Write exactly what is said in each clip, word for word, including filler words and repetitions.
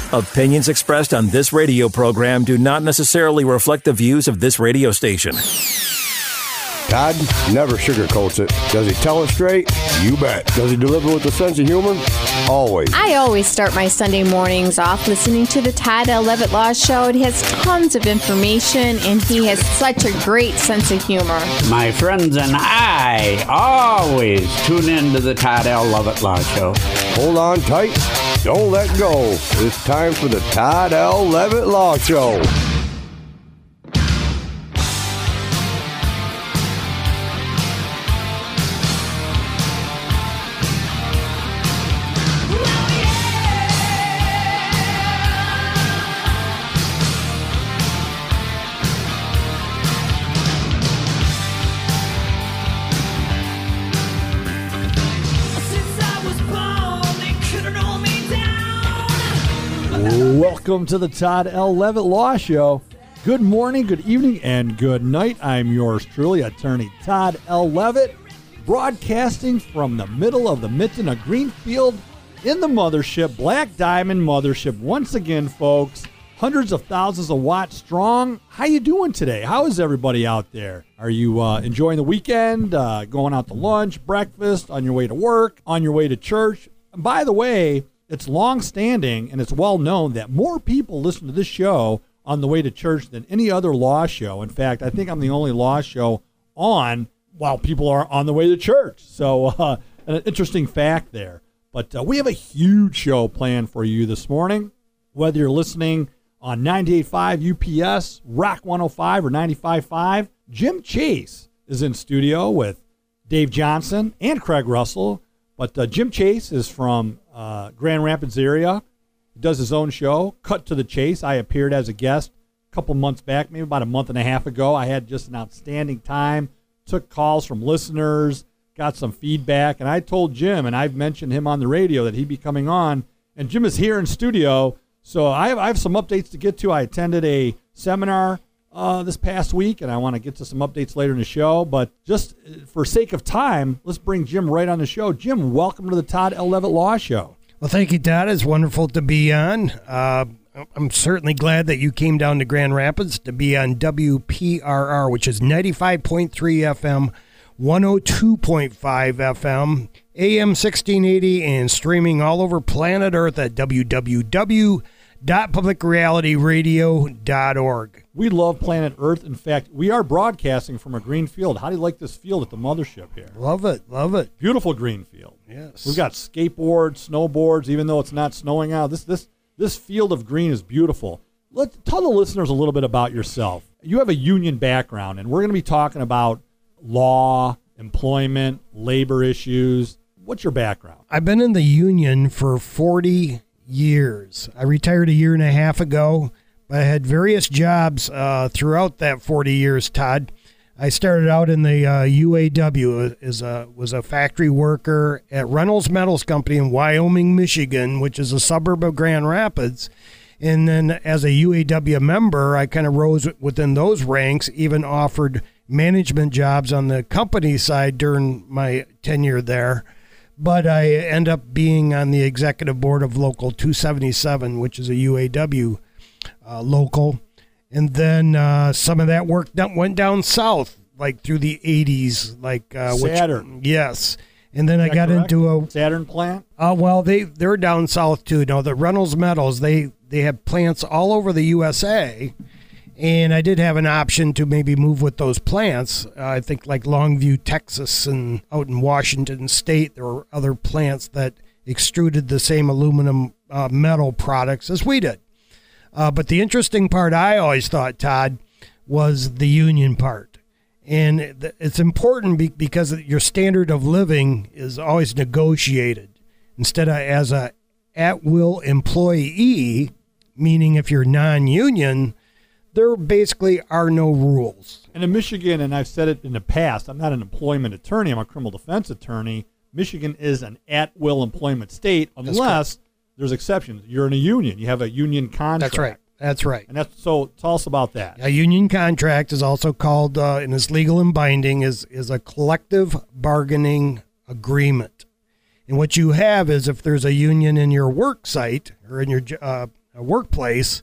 Opinions expressed on this radio program do not necessarily reflect the views of this radio station. Todd never sugarcoats it. Does he tell it straight? You bet. Does he deliver with a sense of humor? Always. I always start my Sunday mornings off listening to the Todd L. Levitt Law Show. It has tons of information, and he has such a great sense of humor. My friends and I always tune in to the Todd L. Levitt Law Show. Hold on tight. Don't let go. It's time for the Todd L. Levitt Law Show. Welcome to the Todd L. Levitt Law Show. Good morning, good evening, and good night. I'm yours truly, attorney Todd L. Levitt, broadcasting from the middle of the mitten of Greenfield in the mothership, Black Diamond Mothership. Once again, folks, hundreds of thousands of watts strong. How you doing today? How is everybody out there? Are you uh, enjoying the weekend, uh, going out to lunch, breakfast, on your way to work, on your way to church? And by the way, it's long-standing and it's well-known that more people listen to this show on the way to church than any other law show. In fact, I think I'm the only law show on while people are on the way to church. So uh, an interesting fact there. But uh, we have a huge show planned for you this morning. Whether you're listening on ninety-eight point five U P S, Rock one oh five, or ninety-five point five, Jim Chase is in studio with Dave Johnson and Craig Russell. But uh, Jim Chase is from uh, Grand Rapids area. He does his own show, Cut to the Chase. I appeared as a guest a couple months back, maybe about a month and a half ago. I had just an outstanding time, took calls from listeners, got some feedback, and I told Jim, and I've mentioned him on the radio, that he'd be coming on. And Jim is here in studio, so I have, I have some updates to get to. I attended a seminar Uh, this past week, and I want to get to some updates later in the show, but just for sake of time, let's bring Jim right on the show. Jim, welcome to the Todd L. Levitt Law Show. Well, thank you, Todd. It's wonderful to be on. Uh, I'm certainly glad that you came down to Grand Rapids to be on W P R R, which is ninety-five point three F M, one oh two point five F M, A M sixteen eighty, and streaming all over planet Earth at w w w dot public reality radio dot org. We love planet Earth. In fact, we are broadcasting from a green field. How do you like this field at the mothership here? Love it, love it. Beautiful green field. Yes. We've got skateboards, snowboards, even though it's not snowing out. This this this field of green is beautiful. Let's tell the listeners a little bit about yourself. You have a union background, and we're going to be talking about law, employment, labor issues. What's your background? I've been in the union for forty years. I retired a year and a half ago, but I had various jobs uh, throughout that forty years, Todd. I started out in the uh, U A W, as a, was a factory worker at Reynolds Metals Company in Wyoming, Michigan, which is a suburb of Grand Rapids. And then as a U A W member, I kind of rose within those ranks, even offered management jobs on the company side during my tenure there. But I end up being on the executive board of Local two seventy-seven, which is a U A W uh, local. And then uh, some of that work that went down south, like through the eighties. like uh, Saturn. Which, yes. And then Is I that got correct? into a... Saturn plant? Uh, well, they, they're down south too. No, the Reynolds Metals, they, they have plants all over the U S A. And I did have an option to maybe move with those plants. Uh, I think like Longview, Texas, and out in Washington State, there were other plants that extruded the same aluminum uh, metal products as we did. Uh, but the interesting part I always thought, Todd, was the union part. And it's important be- because your standard of living is always negotiated instead of as a at-will employee, meaning if you're non-union, there basically are no rules. And in Michigan, and I've said it in the past, I'm not an employment attorney, I'm a criminal defense attorney. Michigan is an at-will employment state unless there's exceptions. You're in a union. You have a union contract. That's right. That's right. And that's so tell us about that. A union contract is also called, uh, and is legal and binding, is, is a collective bargaining agreement. And what you have is if there's a union in your work site or in your uh, uh, workplace,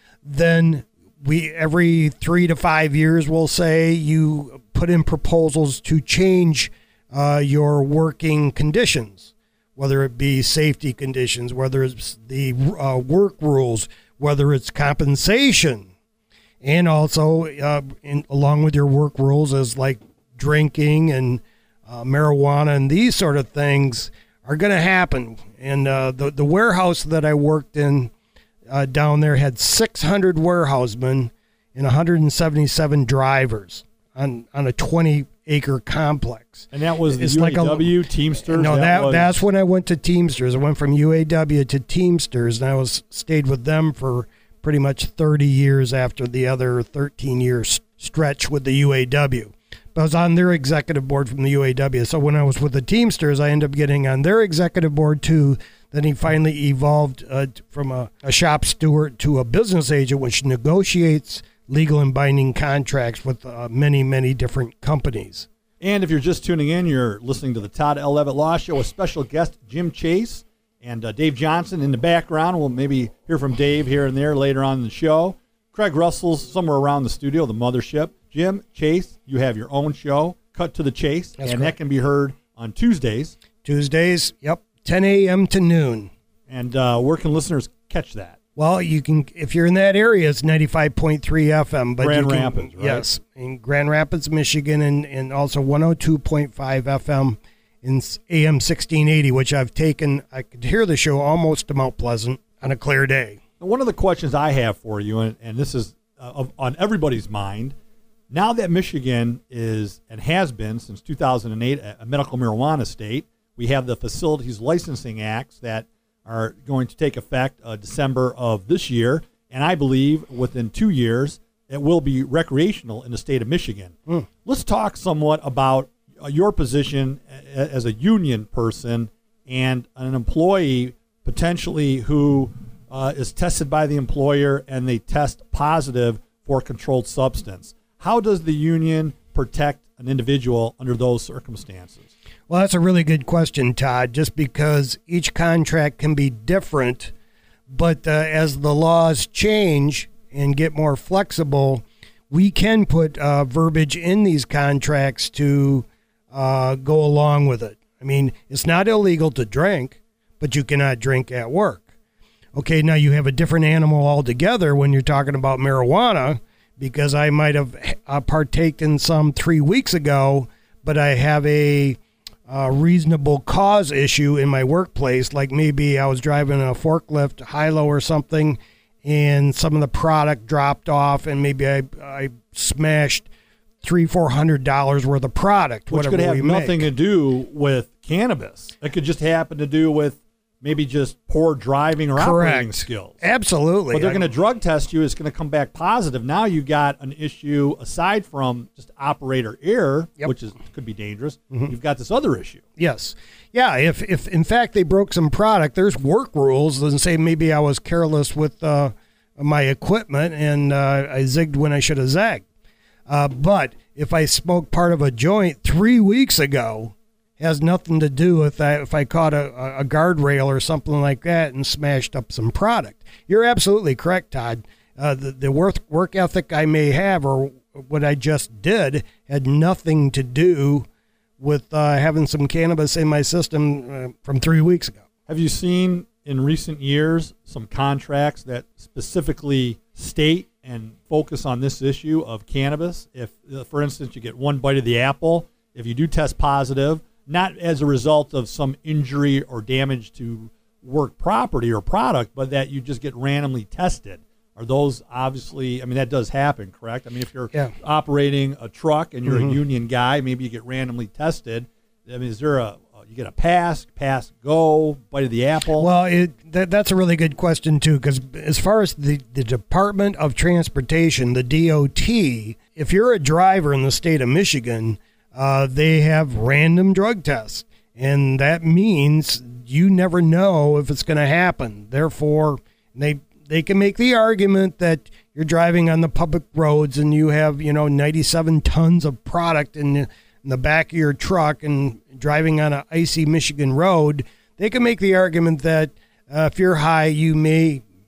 then we every three to five years, we'll say, you put in proposals to change uh, your working conditions, whether it be safety conditions, whether it's the uh, work rules, whether it's compensation, and also uh, in, along with your work rules as like drinking and uh, marijuana and these sort of things are going to happen. And uh, the, the warehouse that I worked in uh, down there had six hundred warehousemen and one hundred seventy-seven drivers on, on a twenty-acre complex. And that was the it's U A like W, a, Teamsters? No, that, that was... that's when I went to Teamsters. I went from U A W to Teamsters, and I was stayed with them for pretty much thirty years after the other thirteen-year stretch with the U A W. But I was on their executive board from the U A W. So when I was with the Teamsters, I ended up getting on their executive board too. Then he finally evolved uh, from a, a shop steward to a business agent, which negotiates legal and binding contracts with uh, many, many different companies. And if you're just tuning in, you're listening to the Todd L. Levitt Law Show with special guest Jim Chase and uh, Dave Johnson in the background. We'll maybe hear from Dave here and there later on in the show. Craig Russell's somewhere around the studio, the mothership. Jim Chase, you have your own show, Cut to the Chase, That's and correct. that can be heard on Tuesdays. Tuesdays, yep, ten a.m. to noon. And uh, where can listeners catch that? Well, you can, if you're in that area, it's ninety-five point three F M. But Grand you can, Rapids, right? Yes, in Grand Rapids, Michigan, and, and also one oh two point five F M in A M sixteen eighty, which I've taken. I could hear the show almost to Mount Pleasant on a clear day. One of the questions I have for you, and, and this is uh, on everybody's mind, now that Michigan is and has been since two thousand eight a medical marijuana state, we have the Facilities Licensing Acts that are going to take effect uh, December of this year, and I believe within two years it will be recreational in the state of Michigan. Mm. Let's talk somewhat about uh, your position a- as a union person and an employee potentially who uh, is tested by the employer and they test positive for a controlled substance. How does the union protect an individual under those circumstances? Well, that's a really good question, Todd, just because each contract can be different. But uh, as the laws change and get more flexible, we can put uh, verbiage in these contracts to uh, go along with it. I mean, it's not illegal to drink, but you cannot drink at work. Okay, now you have a different animal altogether when you're talking about marijuana, because I might have uh, partaken some three weeks ago, but I have a uh, reasonable cause issue in my workplace. Like maybe I was driving a forklift, high-low or something, and some of the product dropped off, and maybe I I smashed three, four hundred dollars worth of product. Which whatever could have we nothing make. to do with cannabis. It could just happen to do with maybe just poor driving or operating Correct. skills. Absolutely. But they're I- going to drug test you. It's going to come back positive. Now you've got an issue aside from just operator error, Yep. which is could be dangerous. You've got this other issue. Yes. Yeah, if, if in fact they broke some product, there's work rules and say maybe I was careless with uh, my equipment and uh, I zigged when I should have zagged. Uh, but if I smoked part of a joint three weeks ago, has nothing to do with that if I caught a, a guardrail or something like that and smashed up some product. You're absolutely correct, Todd. Uh, the the work, work ethic I may have or what I just did had nothing to do with uh, having some cannabis in my system uh, from three weeks ago. Have you seen in recent years some contracts that specifically state and focus on this issue of cannabis? If, uh, for instance, you get one bite of the apple, if you do test positive, not as a result of some injury or damage to work property or product, but that you just get randomly tested. Are those obviously, I mean, that does happen, correct? I mean, if you're Yeah. operating a truck and you're Mhm. a union guy, maybe you get randomly tested. I mean, is there a, you get a pass, pass, go, bite of the apple? Well, it, that, that's a really good question, too, because as far as the, the Department of Transportation, the D O T, if you're a driver in the state of Michigan, uh, they have random drug tests. And that means you never know if it's going to happen. Therefore, they they can make the argument that you're driving on the public roads and you have, you know, ninety-seven tons of product in the, in the back of your truck and driving on an icy Michigan road. They can make the argument that uh, if you're high, you may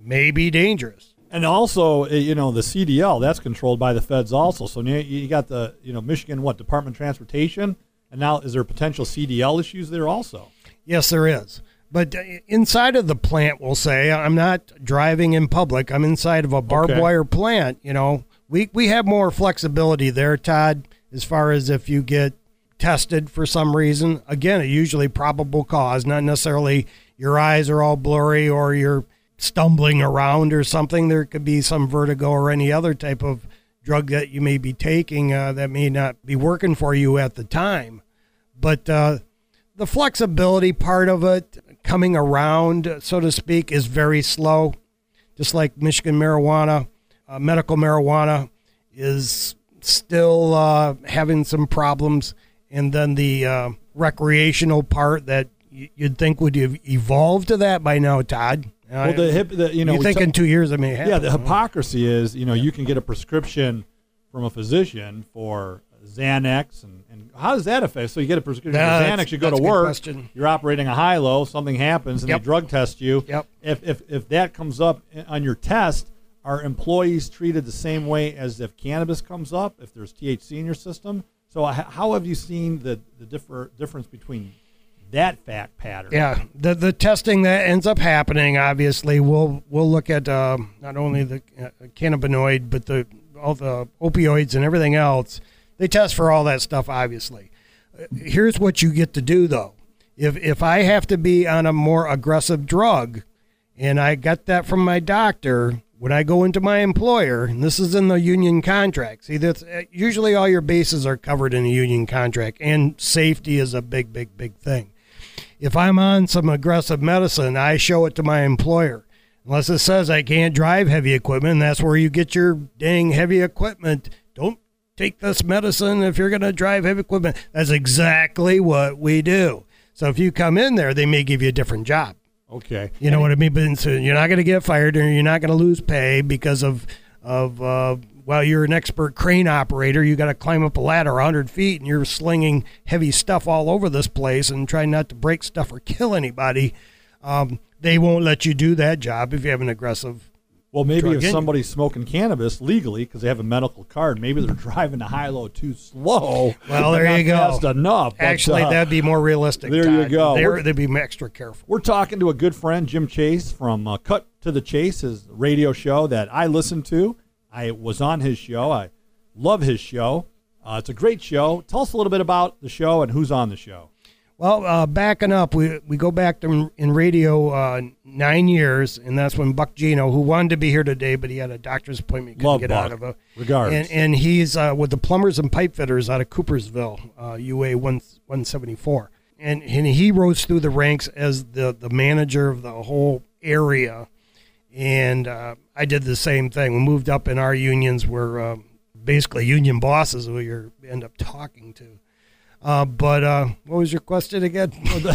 may be dangerous. And also, you know, the C D L, that's controlled by the feds also. So now you got the, you know, Michigan, what, Department of Transportation? And now is there potential C D L issues there also? Yes, there is. But inside of the plant, we'll say, I'm not driving in public. I'm inside of a barbed Okay. wire plant. You know, we, we have more flexibility there, Todd, as far as if you get tested for some reason. Again, a usually probable cause, not necessarily your eyes are all blurry or you're stumbling around or something. There could be some vertigo or any other type of drug that you may be taking uh, that may not be working for you at the time. But uh, the flexibility part of it, coming around, so to speak, is very slow. Just like Michigan marijuana, uh, medical marijuana is still uh, having some problems. And then the uh, recreational part that y- you'd think would have evolved to that by now, Todd. Well, the hip, the, you know, you we think t- in two years it may happen. Yeah, the hypocrisy is, you know, you can get a prescription from a physician for Xanax, and, and how does that affect? So you get a prescription That's- for Xanax, you go that's to a good work, question. you're operating a high-low, something happens, and Yep. they drug test you. Yep. If, if if that comes up on your test, are employees treated the same way as if cannabis comes up, if there's T H C in your system? So h- how have you seen the, the differ, difference between that fact pattern? Yeah, the the testing that ends up happening, obviously, we'll we'll look at uh, not only the uh, cannabinoid, but the all the opioids and everything else. They test for all that stuff, obviously. Uh, Here's what you get to do, though. If if I have to be on a more aggressive drug, and I got that from my doctor, when I go into my employer, and this is in the union contract. See, that's uh, usually all your bases are covered in a union contract, and safety is a big, big, big thing. If I'm on some aggressive medicine, I show it to my employer. Unless it says I can't drive heavy equipment, and that's where you get your dang heavy equipment. Don't take this medicine if you're going to drive heavy equipment. That's exactly what we do. So if you come in there, they may give you a different job. Okay. You know what I mean? But so you're not going to get fired, or you're not going to lose pay because of of uh, well, you're an expert crane operator. You got to climb up a ladder one hundred feet, and you're slinging heavy stuff all over this place and trying not to break stuff or kill anybody. Um, they won't let you do that job if you have an aggressive. Well, maybe drug if in you. somebody's smoking cannabis legally because they have a medical card, maybe they're driving the high-low too slow. Well, They're there not you go. fast enough. But, Actually, uh, that'd be more realistic. there you Todd. go. They're- We're- They'd be extra careful. We're talking to a good friend, Jim Chase, from uh, Cut to the Chase, his radio show that I listen to. I was on his show. I love his show. Uh, it's a great show. Tell us a little bit about the show and who's on the show. Well, uh, backing up, we we go back to in radio uh, nine years, and that's when Buck Gino, whe wanted to be here today, but he had a doctor's appointment, couldn't Love get Buck. out of it. Regards. And and he's uh, with the plumbers and pipe fitters out of Coopersville, uh, U A one seventy-four, and and he rose through the ranks as the the manager of the whole area, and uh, I did the same thing. We moved up in our unions, were uh, basically union bosses who you end up talking to. Uh, but uh, what was your question again?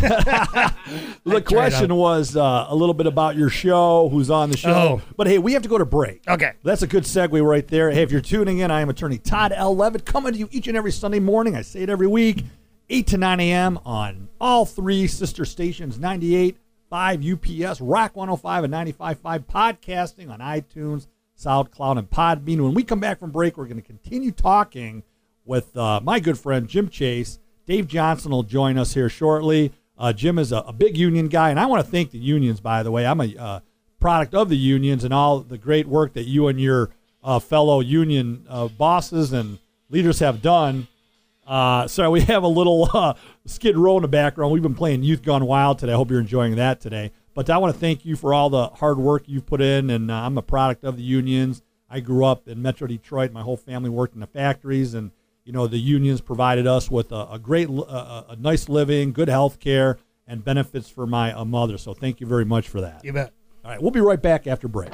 The question was uh, a little bit about your show, who's on the show. Oh. But, hey, we have to go to break. Okay. That's a good segue right there. Hey, if you're tuning in, I am attorney Todd L. Levitt, coming to you each and every Sunday morning. I say it every week, eight to nine a.m. on all three sister stations, ninety-eight point five U P S, Rock one oh five and ninety-five point five, podcasting on iTunes, SoundCloud, and Podbean. When we come back from break, we're going to continue talking with uh, my good friend Jim Chase. Dave Johnson will join us here shortly. Uh, Jim is a, a big union guy, and I want to thank the unions, by the way. I'm a uh, product of the unions and all the great work that you and your uh, fellow union uh, bosses and leaders have done. Uh, sorry, we have a little uh, Skid Row in the background. We've been playing Youth Gone Wild today. I hope you're enjoying that today. But I want to thank you for all the hard work you've put in, and uh, I'm a product of the unions. I grew up in Metro Detroit. My whole family worked in the factories, and you know the unions provided us with a, a great, uh, a nice living, good health care, and benefits for my uh, mother. So thank you very much for that. You bet. All right, we'll be right back after break.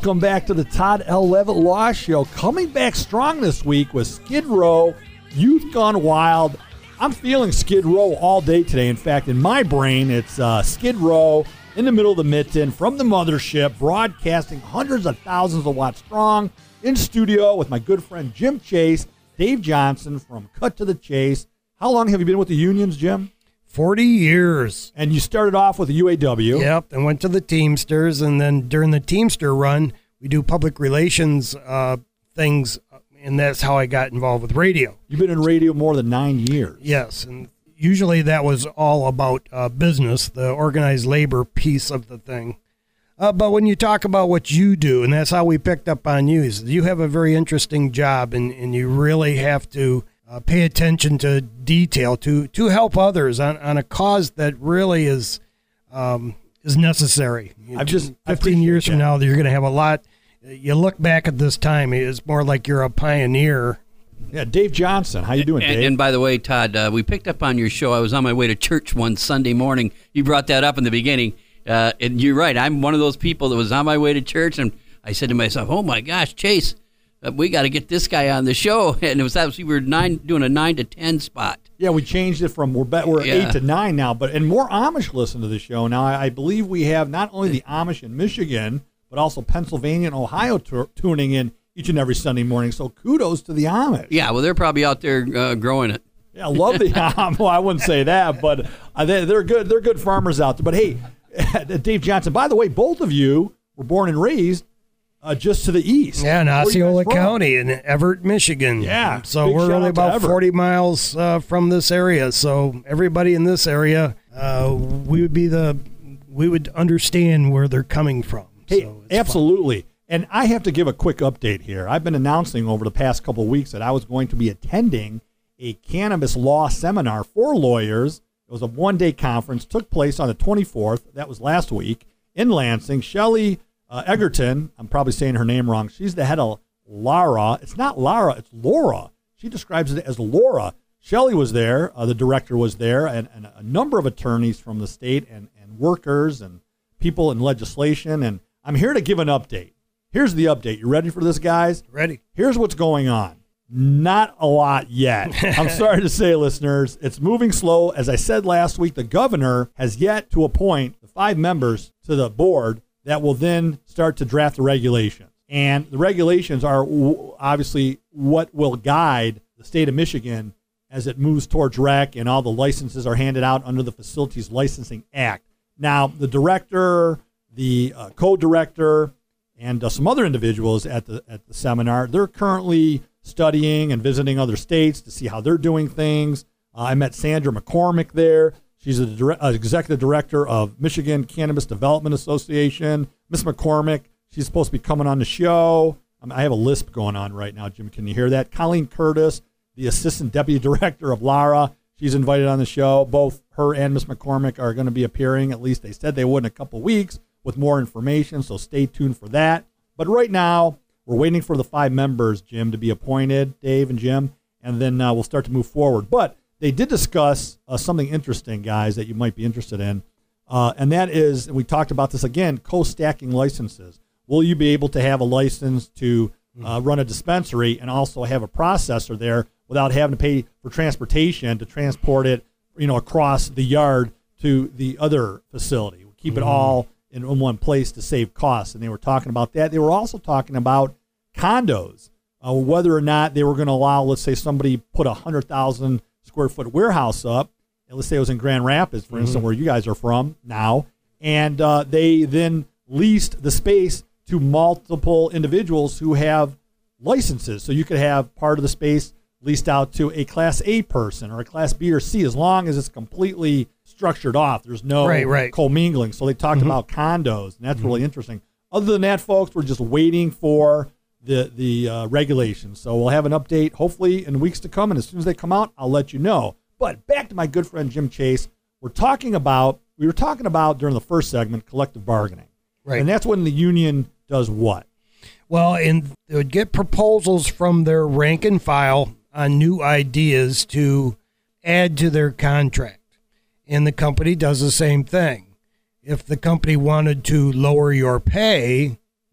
Welcome back to the Todd L. Levitt Law Show. Coming back strong this week with Skid Row, Youth Gone Wild. I'm feeling Skid Row all day today. In fact, in my brain, it's uh, Skid Row in the middle of the mitten from the mothership, broadcasting hundreds of thousands of watts strong in studio with my good friend Jim Chase, Dave Johnson from Cut to the Chase. How long have you been with the unions, Jim? forty years. And you started off with the U A W. Yep, and went to the Teamsters, and then during the Teamster run, we do public relations uh, things, and that's how I got involved with radio. You've been in radio more than nine years. Yes, and usually that was all about uh, business, the organized labor piece of the thing. Uh, but when you talk about what you do, and that's how we picked up on you, is you have a very interesting job, and, and you really have to uh, pay attention to detail to to help others on, on a cause that really is um, is necessary. I've just fifteen years from now, you're going to have a lot. You look back at this time, it's more like you're a pioneer. Yeah, Dave Johnson. How you doing, and, Dave? And by the way, Todd, uh, we picked up on your show. I was on my way to church one Sunday morning. You brought that up in the beginning. Uh, and you're right. I'm one of those people that was on my way to church, and I said to myself, oh, my gosh, Chase, uh, we got to get this guy on the show. And it was that we were nine doing a nine to ten spot. Yeah, we changed it from we're bet we're Yeah. eight to nine now, but and more Amish listen to the show now. I, I believe we have not only the Amish in Michigan, but also Pennsylvania and Ohio tu- tuning in each and every Sunday morning. So kudos to the Amish. Yeah, well, they're probably out there uh, growing it. Yeah, I love the Amish. Well, I wouldn't say that, but uh, they, they're good. They're good farmers out there. But hey, Dave Johnson. By the way, both of you were born and raised uh, just to the east. Yeah, in Where are you Osceola guys from? County in Everett, Michigan. Yeah, So big we're shout only out to about Everett. forty miles uh, from this area. So everybody in this area, uh, we would be the, we would understand where they're coming from. Hey, So it's fun. absolutely. And I have to give a quick update here. I've been announcing over the past couple of weeks that I was going to be attending a cannabis law seminar for lawyers. It was a one-day conference, took place on the twenty-fourth. That was last week in Lansing. Shelley uh, Egerton, I'm probably saying her name wrong. She's the head of Lara. It's not Lara, it's Laura. She describes it as Laura. Shelley was there. Uh, the director was there, and, and a number of attorneys from the state and, and workers and people in legislation. And I'm here to give an update. Here's the update. You ready for this, guys? Ready. Here's what's going on. Not a lot yet. I'm sorry to say, listeners, it's moving slow. As I said last week, the governor has yet to appoint the five members to the board that will then start to draft the regulations. And the regulations are w- obviously what will guide the state of Michigan as it moves towards rec and all the licenses are handed out under the Facilities Licensing Act. Now, the director, the uh, co-director, and uh, some other individuals at the at the seminar, they're currently studying and visiting other states to see how they're doing things. Uh, I met Sandra McCormick there. She's the dire- uh, executive director of Michigan Cannabis Development Association. Miss McCormick, she's supposed to be coming on the show. Um, I have a lisp going on right now, Jim. Can you hear that? Colleen Curtis, the assistant deputy director of Lara, she's invited on the show. Both her and Miss McCormick are going to be appearing. At least they said they would in a couple weeks with more information, so stay tuned for that. But right now, we're waiting for the five members, Jim, to be appointed, Dave and Jim, and then uh, we'll start to move forward. But they did discuss uh, something interesting, guys, that you might be interested in, uh, and that is, and we talked about this again, co-stacking licenses. Will you be able to have a license to uh, run a dispensary and also have a processor there without having to pay for transportation to transport it, you know, across the yard to the other facility? We'll keep mm-hmm. it all in one place to save costs. And they were talking about that. They were also talking about condos, uh, whether or not they were going to allow, let's say somebody put a one hundred thousand square foot warehouse up, and let's say it was in Grand Rapids, for mm-hmm. instance, where you guys are from now, and uh, they then leased the space to multiple individuals who have licenses. So you could have part of the space leased out to a Class A person or a Class B or C, as long as it's completely structured off. There's no right, right. commingling. So they talked mm-hmm. about condos, and that's mm-hmm. really interesting. Other than that, folks, we're just waiting for the the uh, regulations. So we'll have an update hopefully in weeks to come, and as soon as they come out, I'll let you know. But back to my good friend Jim Chase. We're talking about, we were talking about during the first segment, collective bargaining. Right. And that's when the union does what? Well, and they would get proposals from their rank and file on new ideas to add to their contract. And the company does the same thing. If the company wanted to lower your pay,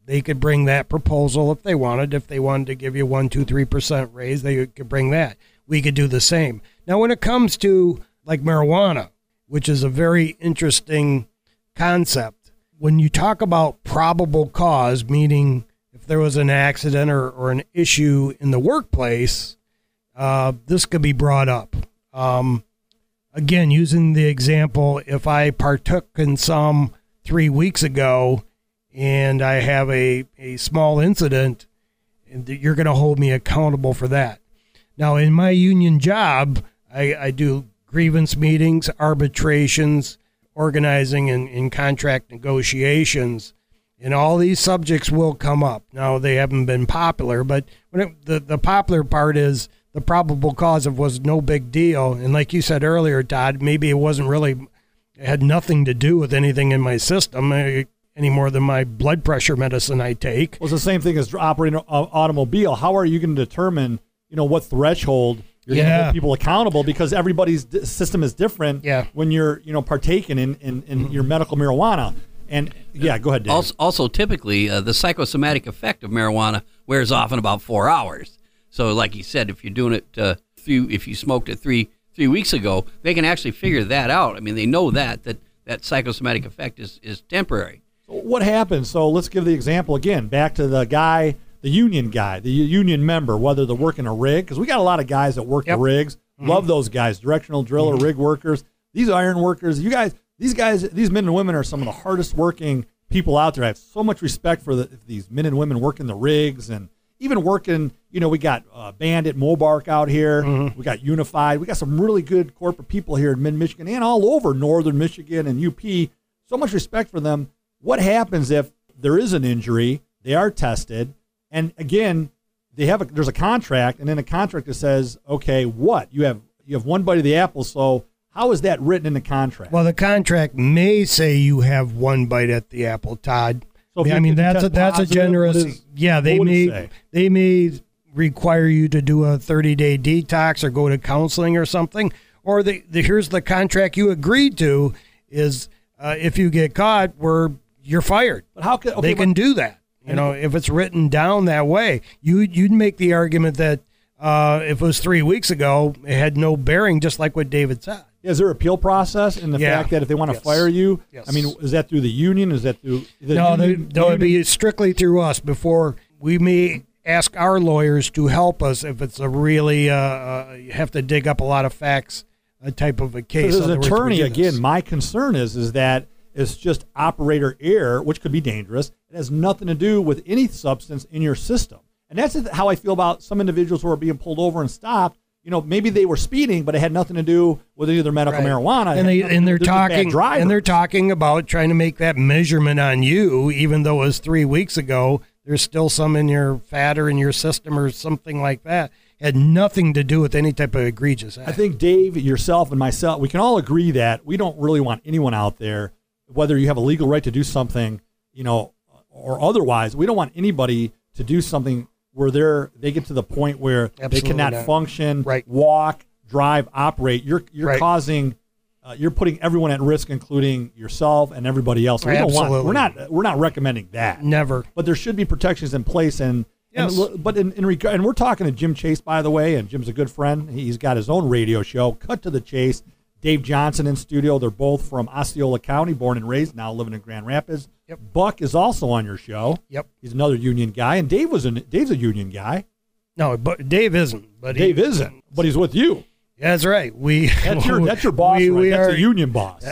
they could bring that proposal if they wanted. If they wanted to give you one, two, three percent raise, they could bring that. We could do the same. Now, when it comes to like marijuana, which is a very interesting concept, when you talk about probable cause, meaning if there was an accident or, or an issue in the workplace, uh, this could be brought up. Um, again, using the example, if I partook in some three weeks ago and I have a, a small incident, you're going to hold me accountable for that. Now, in my union job, I, I do grievance meetings, arbitrations, organizing and, and contract negotiations, and all these subjects will come up. Now, they haven't been popular, but when it, the, the popular part is the probable cause of was no big deal. And like you said earlier, Todd, maybe it wasn't really, it had nothing to do with anything in my system uh, any more than my blood pressure medicine I take. Well, it's the same thing as operating an automobile. How are you going to determine, you know, what threshold you're yeah. going to hold people accountable, because everybody's d- system is different yeah. when you're, you know, partaking in, in, in your medical marijuana. And, yeah, go ahead, Dave. Also, also typically, uh, the psychosomatic effect of marijuana wears off in about four hours. So, like you said, if you're doing it, uh, few, if you smoked it three three weeks ago, they can actually figure that out. I mean, they know that, that, that psychosomatic effect is, is temporary. So what happens? So let's give the example again, back to the guy, the union guy, the union member, whether they're working a rig, because we got a lot of guys that work yep. the rigs. Mm-hmm. Love those guys, directional driller, mm-hmm. rig workers, these iron workers. You guys, these guys, these men and women are some of the hardest working people out there. I have so much respect for the, these men and women working the rigs and even working, you know, we got uh, Bandit, Mobark out here. Mm-hmm. We got Unified. We got some really good corporate people here in mid-Michigan and all over northern Michigan and U P. So much respect for them. What happens if there is an injury, they are tested, and again, they have a, there's a contract, and in a contract that says, okay, what? You have you have one bite of the apple, so how is that written in the contract? Well, the contract may say you have one bite at the apple, Todd. So I you, mean, that's a, that's positive, a generous, is, yeah, they may they may require you to do a thirty-day detox or go to counseling or something, or the, the here's the contract you agreed to is uh, if you get caught, we're you're fired. But how can okay, they but, can do that? You know, if it's written down that way, you you'd make the argument that uh, if it was three weeks ago, it had no bearing, just like what David said. Is there an appeal process in the yeah. fact that if they want to yes. fire you, yes. I mean, is that through the union? Is that through the no? union? They, no, it'd be strictly through us. Before we may ask our lawyers to help us if it's a really uh, uh, you have to dig up a lot of facts, a type of a case. As an attorney, again, my concern is is that it's just operator error, which could be dangerous. It has nothing to do with any substance in your system. And that's how I feel about some individuals who are being pulled over and stopped. You know, maybe they were speeding, but it had nothing to do with either medical right. marijuana. And, they, and they're talking and they're talking about trying to make that measurement on you, even though it was three weeks ago. There's still some in your fat or in your system or something like that. It had nothing to do with any type of egregious act. I think Dave, yourself, and myself, we can all agree that we don't really want anyone out there, whether you have a legal right to do something, you know, or otherwise, we don't want anybody to do something where they're they get to the point where Absolutely they cannot not. function, right. walk, drive, operate. You're you're right. causing, uh, you're putting everyone at risk, including yourself and everybody else. We don't want, we're not we're not recommending that. Never. But there should be protections in place, and, yes. and but in, in regard, and we're talking to Jim Chase, by the way, and Jim's a good friend. He's got his own radio show, Cut to the Chase. Dave Johnson in studio. They're both from Osceola County, born and raised, now living in Grand Rapids. Yep. Buck is also on your show. Yep. He's another union guy, and Dave was a Dave's a union guy. No, but Dave isn't. But Dave he, isn't, but he's with you. That's right. We that's your that's your boss. We, right? we that's are a union boss.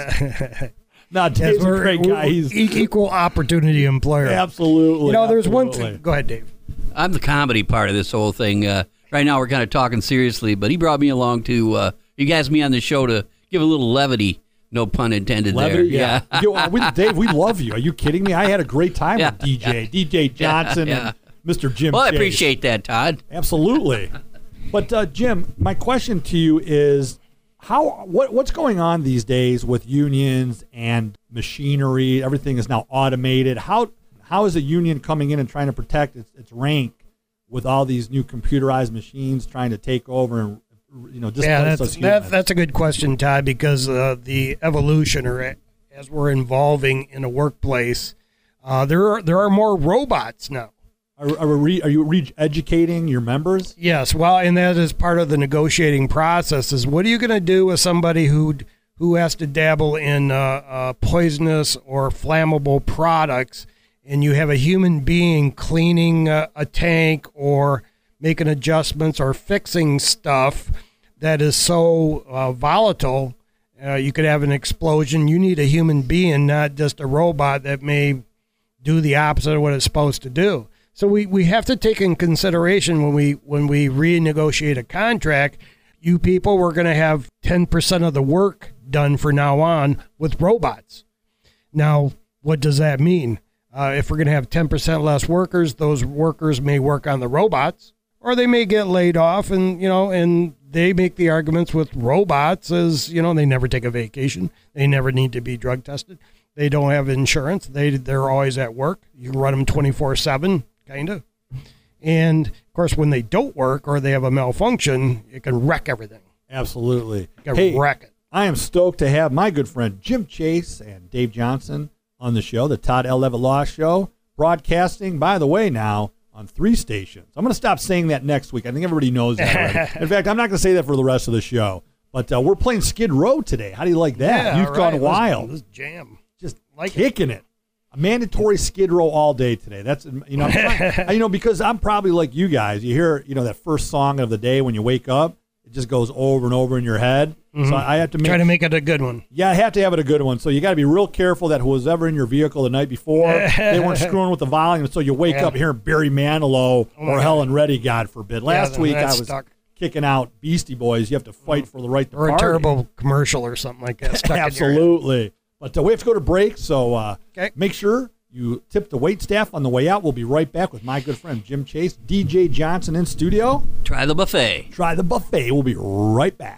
No, Dave's yes, a great guy. He's equal opportunity employer. Absolutely. You know, there's absolutely. one thing. Go ahead, Dave. I'm the comedy part of this whole thing. Uh, right now, we're kind of talking seriously, but he brought me along to. Uh, you guys me on the show to give a little levity. No pun intended levity, there. Yeah. yeah. Yo, we, Dave, we love you. Are you kidding me? I had a great time yeah, with D J, yeah. D J Johnson, yeah, yeah. and Mister Jim. Well, Chase. I appreciate that, Todd. Absolutely. But uh, Jim, my question to you is, how what what's going on these days with unions and machinery? Everything is now automated. How how is a union coming in and trying to protect its, its rank with all these new computerized machines trying to take over and you know displace yeah, that's, us that, that's a good question, Todd, because uh, the evolution, or as we're involving in a workplace, Uh, there are there are more robots now. Are, are, re, are you re-educating your members? Yes, well, and that is part of the negotiating process. Is what are you going to do with somebody who who has to dabble in uh, uh, poisonous or flammable products, and you have a human being cleaning a, a tank or making adjustments or fixing stuff that is so uh, volatile, uh, you could have an explosion. You need a human being, not just a robot that may do the opposite of what it's supposed to do. So we, we have to take in consideration when we when we renegotiate a contract, you people, we're going to have ten percent of the work done from now on with robots. Now, what does that mean? Uh, if we're going to have ten percent less workers, those workers may work on the robots, or they may get laid off, and you know, and they make the arguments with robots as, you know, they never take a vacation, they never need to be drug tested, they don't have insurance, they they're always at work. You can run them twenty-four seven. Kind of. And, of course, when they don't work or they have a malfunction, it can wreck everything. Absolutely. It can hey, wreck it. I am stoked to have my good friend Jim Chase and Dave Johnson on the show, the Todd L. Levitt Law Show, broadcasting, by the way, now on three stations. I'm going to stop saying that next week. I think everybody knows that already. In fact, I'm not going to say that for the rest of the show. But uh, we're playing Skid Row today. How do you like that? Yeah, You've right. gone wild. This jam. Just like kicking it. it. A mandatory Skid Row all day today. That's, you know, I'm trying, you know, because I'm probably like you guys. You hear, you know, that first song of the day when you wake up, it just goes over and over in your head. Mm-hmm. So I have to make, try to make it a good one. Yeah, I have to have it a good one. So you got to be real careful that who was ever in your vehicle the night before, they weren't screwing with the volume. So you wake yeah. up hearing Barry Manilow oh or God. Helen Reddy, God forbid. Last yeah, week I was stuck. kicking out Beastie Boys. You have to fight for the right to or party. Or a Turbo commercial or something like that. Stuck Absolutely. But uh, we have to go to break, so uh, okay. make sure you tip the wait staff on the way out. We'll be right back with my good friend Jim Chase, D J Johnson in studio. Try the buffet. Try the buffet. We'll be right back.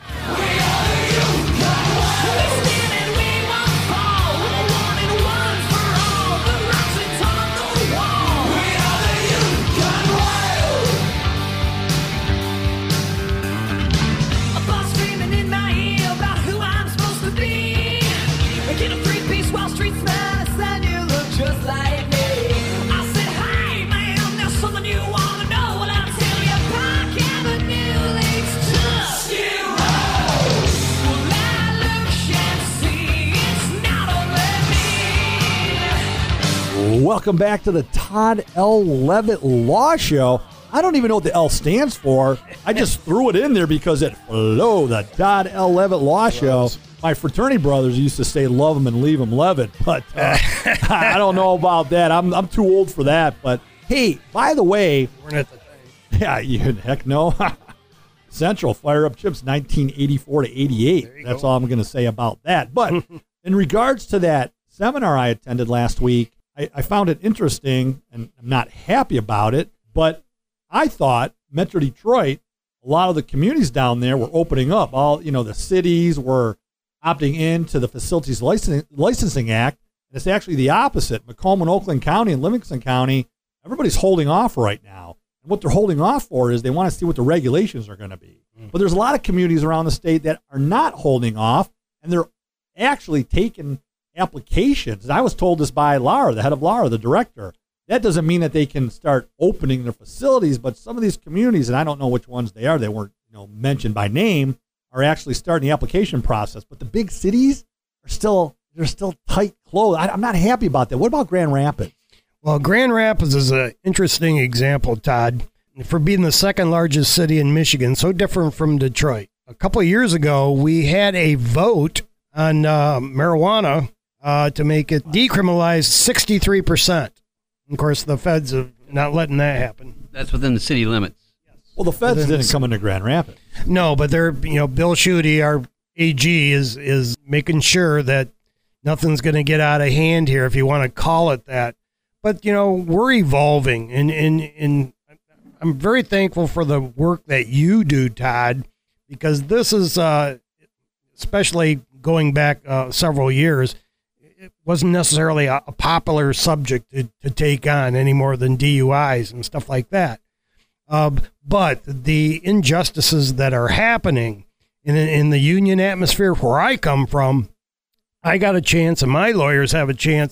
Welcome back to the Todd L. Levitt Law Show. I don't even know what the L stands for. I just threw it in there because it flowed. The Todd L. Levitt Law Show. My fraternity brothers used to say love them and leave them Levitt, but uh, I don't know about that. I'm I'm too old for that. But hey, by the way, we're at the thing. Yeah, you heck no. Central Fire Up Chips nineteen eighty-four to eighty-eight. That's go. all I'm going to say about that. But in regards to that seminar I attended last week, I, I found it interesting, and I'm not happy about it, but I thought Metro Detroit, a lot of the communities down there were opening up. All, you know, the cities were opting into the Facilities Licensing, Licensing Act, and it's actually the opposite. Macomb and Oakland County and Livingston County, everybody's holding off right now. And what they're holding off for is they want to see what the regulations are going to be. Mm. But there's a lot of communities around the state that are not holding off, and they're actually taking applications. I was told this by Laura, the head of Laura, the director. That doesn't mean that they can start opening their facilities, but some of these communities, and I don't know which ones they are, they weren't, you know, mentioned by name, are actually starting the application process. But the big cities are still, they're still tight closed. I, I'm not happy about that. What about Grand Rapids? Well, Grand Rapids is an interesting example, Todd, for being the second largest city in Michigan, so different from Detroit. A couple of years ago, we had a vote on uh, marijuana uh, to make it decriminalized sixty-three percent. Of course, the feds are not letting that happen. That's within the city limits. Well, the feds within didn't the come into Grand Rapids. No, but they're, you know, Bill Schuette, our A G, is is making sure that nothing's going to get out of hand here, if you want to call it that. But, you know, we're evolving, and, and, and I'm very thankful for the work that you do, Todd, because this is, uh, especially going back uh, several years, it wasn't necessarily a, a popular subject to, to take on any more than D U Is and stuff like that. Uh, but the injustices that are happening in, in the union atmosphere where I come from, I got a chance, and my lawyers have a chance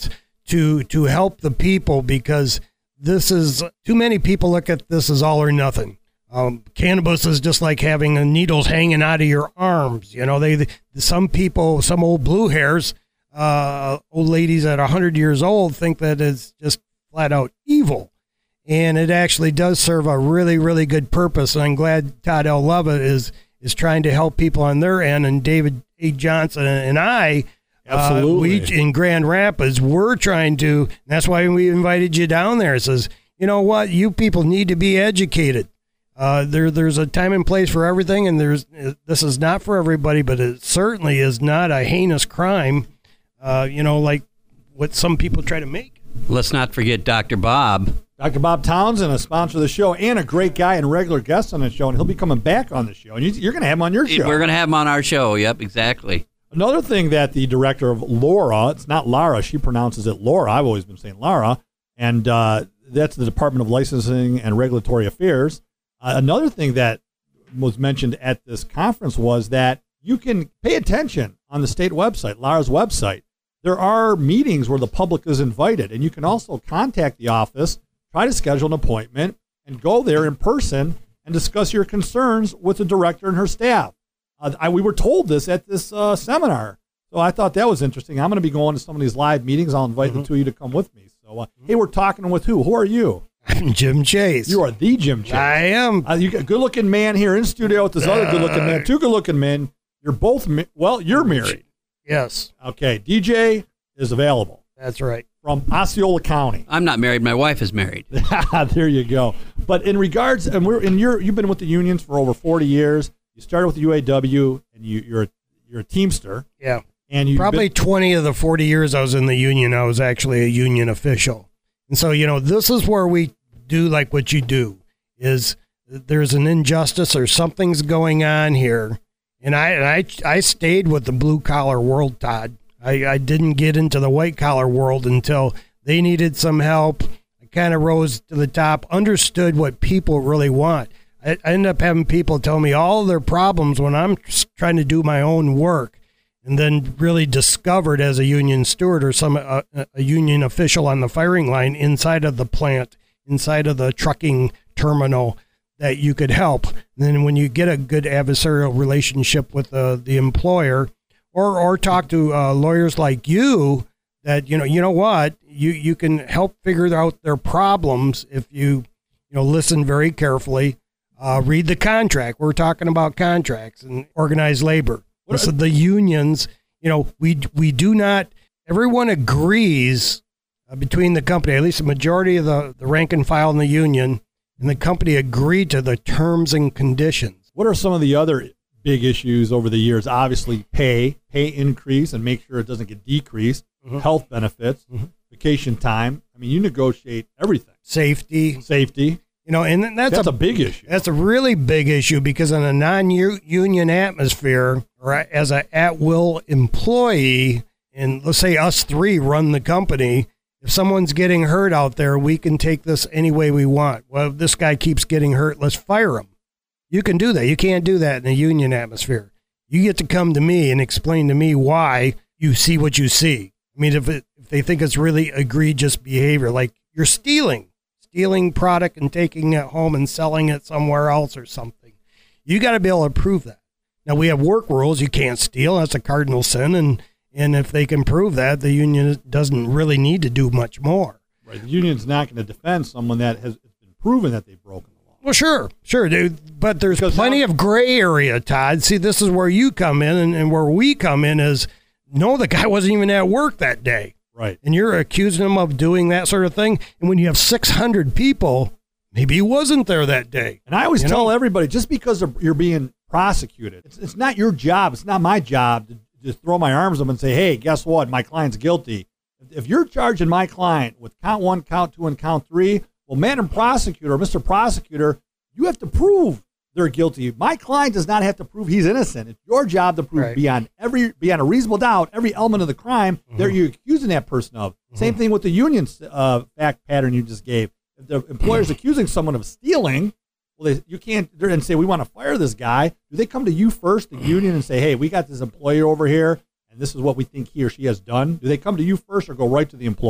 to to help the people, because this is, too many people look at this as all or nothing. Um, cannabis is just like having a needles hanging out of your arms. You know, they some people, some old blue hairs, uh, old ladies at one hundred years old think that it's just flat out evil. And it actually does serve a really, really good purpose. And I'm glad Todd L. Levitt is is trying to help people on their end. And David A. Johnson and I, Absolutely. Uh, we in Grand Rapids, we're trying to, and that's why we invited you down there. It says, you know what, you people need to be educated. Uh, there, there's a time and place for everything, and there's this is not for everybody, but it certainly is not a heinous crime, uh, you know, like what some people try to make. Let's not forget Doctor Bob. Doctor Bob Townsend, a sponsor of the show, and a great guy and regular guest on the show, and he'll be coming back on the show. And you, you're going to have him on your show. We're going to have him on our show. Yep, exactly. Another thing that the director of Laura, it's not Lara, she pronounces it Laura. I've always been saying Lara, and uh, that's the Department of Licensing and Regulatory Affairs. Uh, another thing that was mentioned at this conference was that you can pay attention on the state website, Lara's website. There are meetings where the public is invited, and you can also contact the office, try to schedule an appointment, and go there in person and discuss your concerns with the director and her staff. Uh, I, we were told this at this uh, seminar, so I thought that was interesting. I'm going to be going to some of these live meetings. I'll invite mm-hmm. the two of you to come with me. So, uh, hey, we're talking with who? Who are you? I'm Jim Chase. You are the Jim Chase. I am. Uh, you got a good-looking man here in studio with this uh, other good-looking man. Two good-looking men. You're both, ma- well, you're married. Yes. Okay, D J is available. That's right. From Osceola County. I'm not married. My wife is married. There you go. But in regards, and we're in your, you've been with the unions for over forty years. You started with the U A W, and you, you're a, you're a Teamster. Yeah. And you probably been, twenty of the forty years I was in the union, I was actually a union official. And so, you know, this is where we do like what you do, is there's an injustice or something's going on here. And I and I, I stayed with the blue-collar world, Todd. I, I didn't get into the white-collar world until they needed some help. I kind of rose to the top, understood what people really want. I, I ended up having people tell me all their problems when I'm trying to do my own work. And then really discovered as a union steward or some uh, a union official on the firing line inside of the plant, inside of the trucking terminal, that you could help. And then when you get a good adversarial relationship with uh, the employer, or or talk to uh, lawyers like you, that you know you know what you you can help figure out their problems if you you know listen very carefully, uh, read the contract. We're talking about contracts and organized labor. So the unions, you know, we we do not, everyone agrees uh, between the company, at least the majority of the, the rank and file in the union, and the company agreed to the terms and conditions. What are some of the other big issues over the years? Obviously, pay, pay increase and make sure it doesn't get decreased, mm-hmm. health benefits, mm-hmm. vacation time. I mean, you negotiate everything. Safety. Safety. You know, and that's, that's a, a big issue. That's a really big issue because in a non-union atmosphere, or as an at-will employee, and let's say us three run the company, if someone's getting hurt out there, we can take this any way we want. Well, if this guy keeps getting hurt, let's fire him. You can do that. You can't do that in a union atmosphere. You get to come to me and explain to me why you see what you see. I mean, if, it, if they think it's really egregious behavior, like you're stealing. stealing product and taking it home and selling it somewhere else or something. You got to be able to prove that. Now, we have work rules. You can't steal. That's a cardinal sin. And, and if they can prove that, the union doesn't really need to do much more. Right. The union's not going to defend someone that has been proven that they've broken the law. Well, sure. Sure, dude. But there's because plenty now, of gray area, Todd. See, this is where you come in, and, and where we come in is, no, the guy wasn't even at work that day. Right. And you're accusing him of doing that sort of thing. And when you have six hundred people, maybe he wasn't there that day. And I always you tell know? everybody, just because you're being prosecuted, it's, it's not your job. It's not my job to just throw my arms up and say, hey, guess what? My client's guilty. If you're charging my client with count one, count two, and count three, well, Madam Prosecutor, Mister Prosecutor, you have to prove they're guilty. My client does not have to prove he's innocent. It's your job to prove right. beyond every beyond a reasonable doubt every element of the crime mm-hmm. that you're accusing that person of. Mm-hmm. Same thing with the union uh, fact pattern you just gave. If the employer's accusing someone of stealing, well, they, you can't and say, we want to fire this guy. Do they come to you first, the union, and say, hey, we got this employer over here, and this is what we think he or she has done? Do they come to you first or go right to the employee?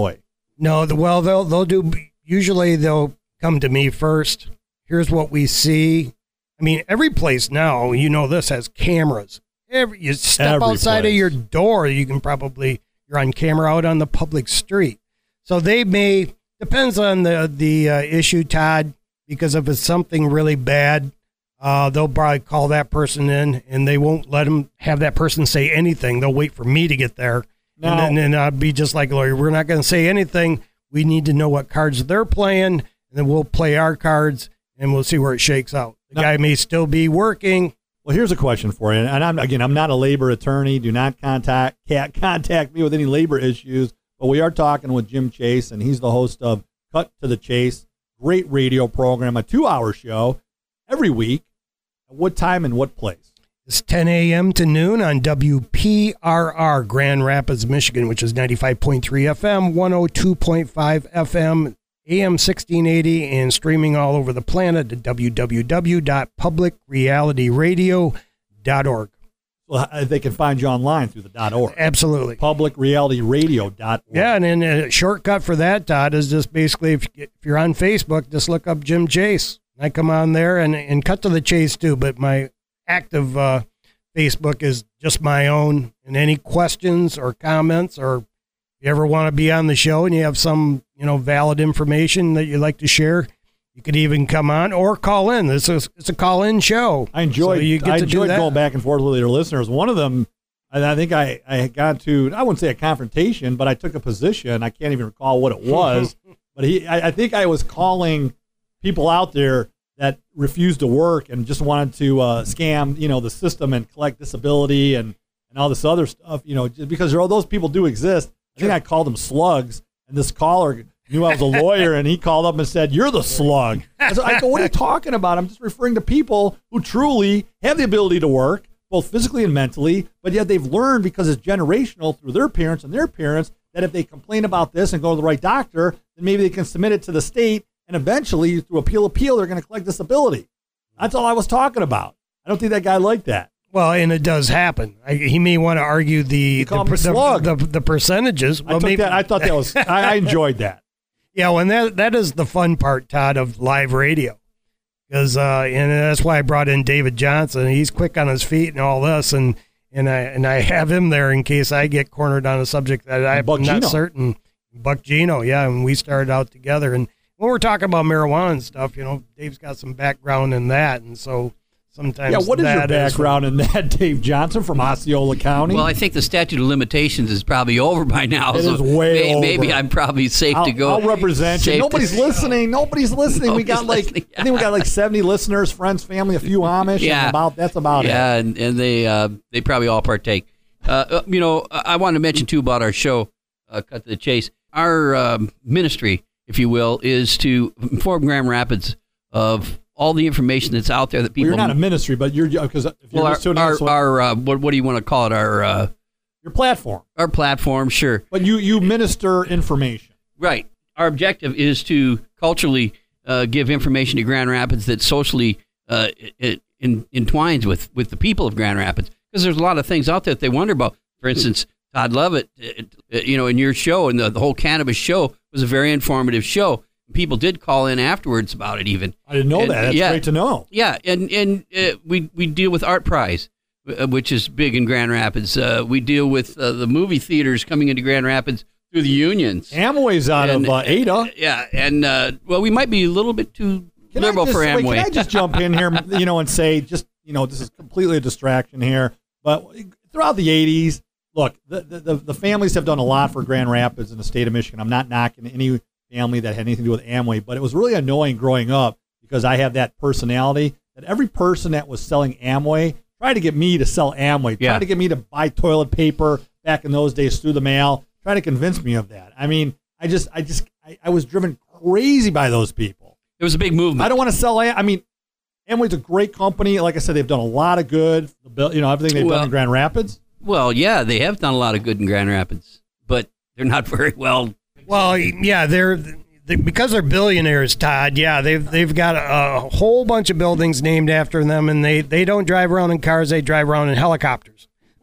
No, the, well, they'll they'll do. Usually, they'll come to me first. Here's what we see. I mean, every place now, you know, this has cameras. Every you step Every outside place. of your door, you can probably you're on camera out on the public street. So they may depends on the the uh, issue, Todd. Because if it's something really bad, uh, they'll probably call that person in, and they won't let them have that person say anything. They'll wait for me to get there, Now- and then and I'll be just like, Lawyer, we're not going to say anything. We need to know what cards they're playing, and then we'll play our cards, and we'll see where it shakes out. The Now- guy may still be working. Well, here's a question for you, and I'm again, I'm not a labor attorney. Do not contact can't contact me with any labor issues. But we are talking with Jim Chase, and he's the host of Cut to the Chase, great radio program, a two-hour show every week. At what time and what place? It's ten a.m. to noon on W P R R, Grand Rapids, Michigan, which is ninety-five point three F M, one oh two point five F M, A M sixteen eighty, and streaming all over the planet at w w w dot public reality radio dot org. Well, uh, they can find you online through the dot .org. Absolutely. public reality radio dot org. Yeah, and then a shortcut for that, Todd, is just basically if, if you're on Facebook, just look up Jim Chase. I come on there and, and cut to the chase too, but my active uh, Facebook is just my own. And any questions or comments, or if you ever want to be on the show and you have some, you know, valid information that you'd like to share, you could even come on or call in. This is it's a call in show. I enjoyed. So you get I to do enjoyed that. going back and forth with your listeners. One of them, I, I think I I had got to. I wouldn't say a confrontation, but I took a position. I can't even recall what it was. But he, I, I think I was calling people out there that refused to work and just wanted to uh, scam, you know, the system and collect disability and, and all this other stuff. You know, just because all those people do exist. I think I called them slugs, and this caller knew I was a lawyer, and he called up and said, "You're the slug." I, said, I go, "What are you talking about? I'm just referring to people who truly have the ability to work, both physically and mentally, but yet they've learned because it's generational through their parents and their parents that if they complain about this and go to the right doctor, then maybe they can submit it to the state, and eventually, through appeal appeal, they're going to collect disability." That's all I was talking about. I don't think that guy liked that. Well, and it does happen. I, he may want to argue the call the, him a slug. the, the, the percentages. I, Well, took maybe, that, I thought that was, I, I enjoyed that. Yeah, well, and that that is the fun part, Todd, of live radio, because uh, and that's why I brought in David Johnson. He's quick on his feet and all this, and and I and I have him there in case I get cornered on a subject that I'm Buck not Gino. certain. Buck Gino, yeah, and we started out together, and when we're talking about marijuana and stuff, you know, Dave's got some background in that, and so sometimes Yeah, what is your that is- background in that, Dave Johnson from Osceola County? Well, I think the statute of limitations is probably over by now. It so is way may- over. Maybe I'm probably safe I'll, to go. I'll represent you. safe to- Nobody's listening. Nobody's listening. we got Nobody's like listening. I think we got like seventy listeners, friends, family, a few Amish. Yeah. and about that's about yeah, it. and, and they uh, they probably all partake. Uh, uh, you know, I, I wanted to mention too about our show, uh, Cut to the Chase. Our um, ministry, if you will, is to inform Grand Rapids of all the information that's out there that Well, people. you're not a ministry, but you're because if you're well, our just tuning our, in, so our uh, what what do you want to call it? Our uh, your platform, our platform, sure. but you you minister information. Right. Our objective is to culturally uh, give information to Grand Rapids that socially uh, it, in, entwines with, with the people of Grand Rapids. Because there's a lot of things out there that they wonder about. For instance, Todd Lovett, uh, uh, you know, in your show, and the, the whole cannabis show was a very informative show. People did call in afterwards about it even. I didn't know And, that. That's yeah. great to know. Yeah, and, and uh, we, we deal with Art Prize, uh, which is big in Grand Rapids. Uh, we deal with uh, the movie theaters coming into Grand Rapids through the unions. Amway's out And, of uh, Ada. Yeah, and uh, well, we might be a little bit too Can liberal I just, for wait, Amway. Can I just jump in here, you know, and say, just you know, this is completely a distraction here. But throughout the eighties, look, the, the the families have done a lot for Grand Rapids and the state of Michigan. I'm not knocking any family that had anything to do with Amway, but it was really annoying growing up because I have that personality that every person that was selling Amway tried to get me to sell Amway, Yeah. tried to get me to buy toilet paper back in those days through the mail, trying to convince me of that. I mean, I just, I just, I, I was driven crazy by those people. It was a big movement. I don't want to sell. Am- I mean, Amway's a great company. Like I said, they've done a lot of good. The bill- You know, everything they've Well- done in Grand Rapids. Well, yeah, they have done a lot of good in Grand Rapids, but they're not very well. Well, yeah, they're they, because they're billionaires, Todd. Yeah, they've they've got a, a whole bunch of buildings named after them, and they, they don't drive around in cars; they drive around in helicopters.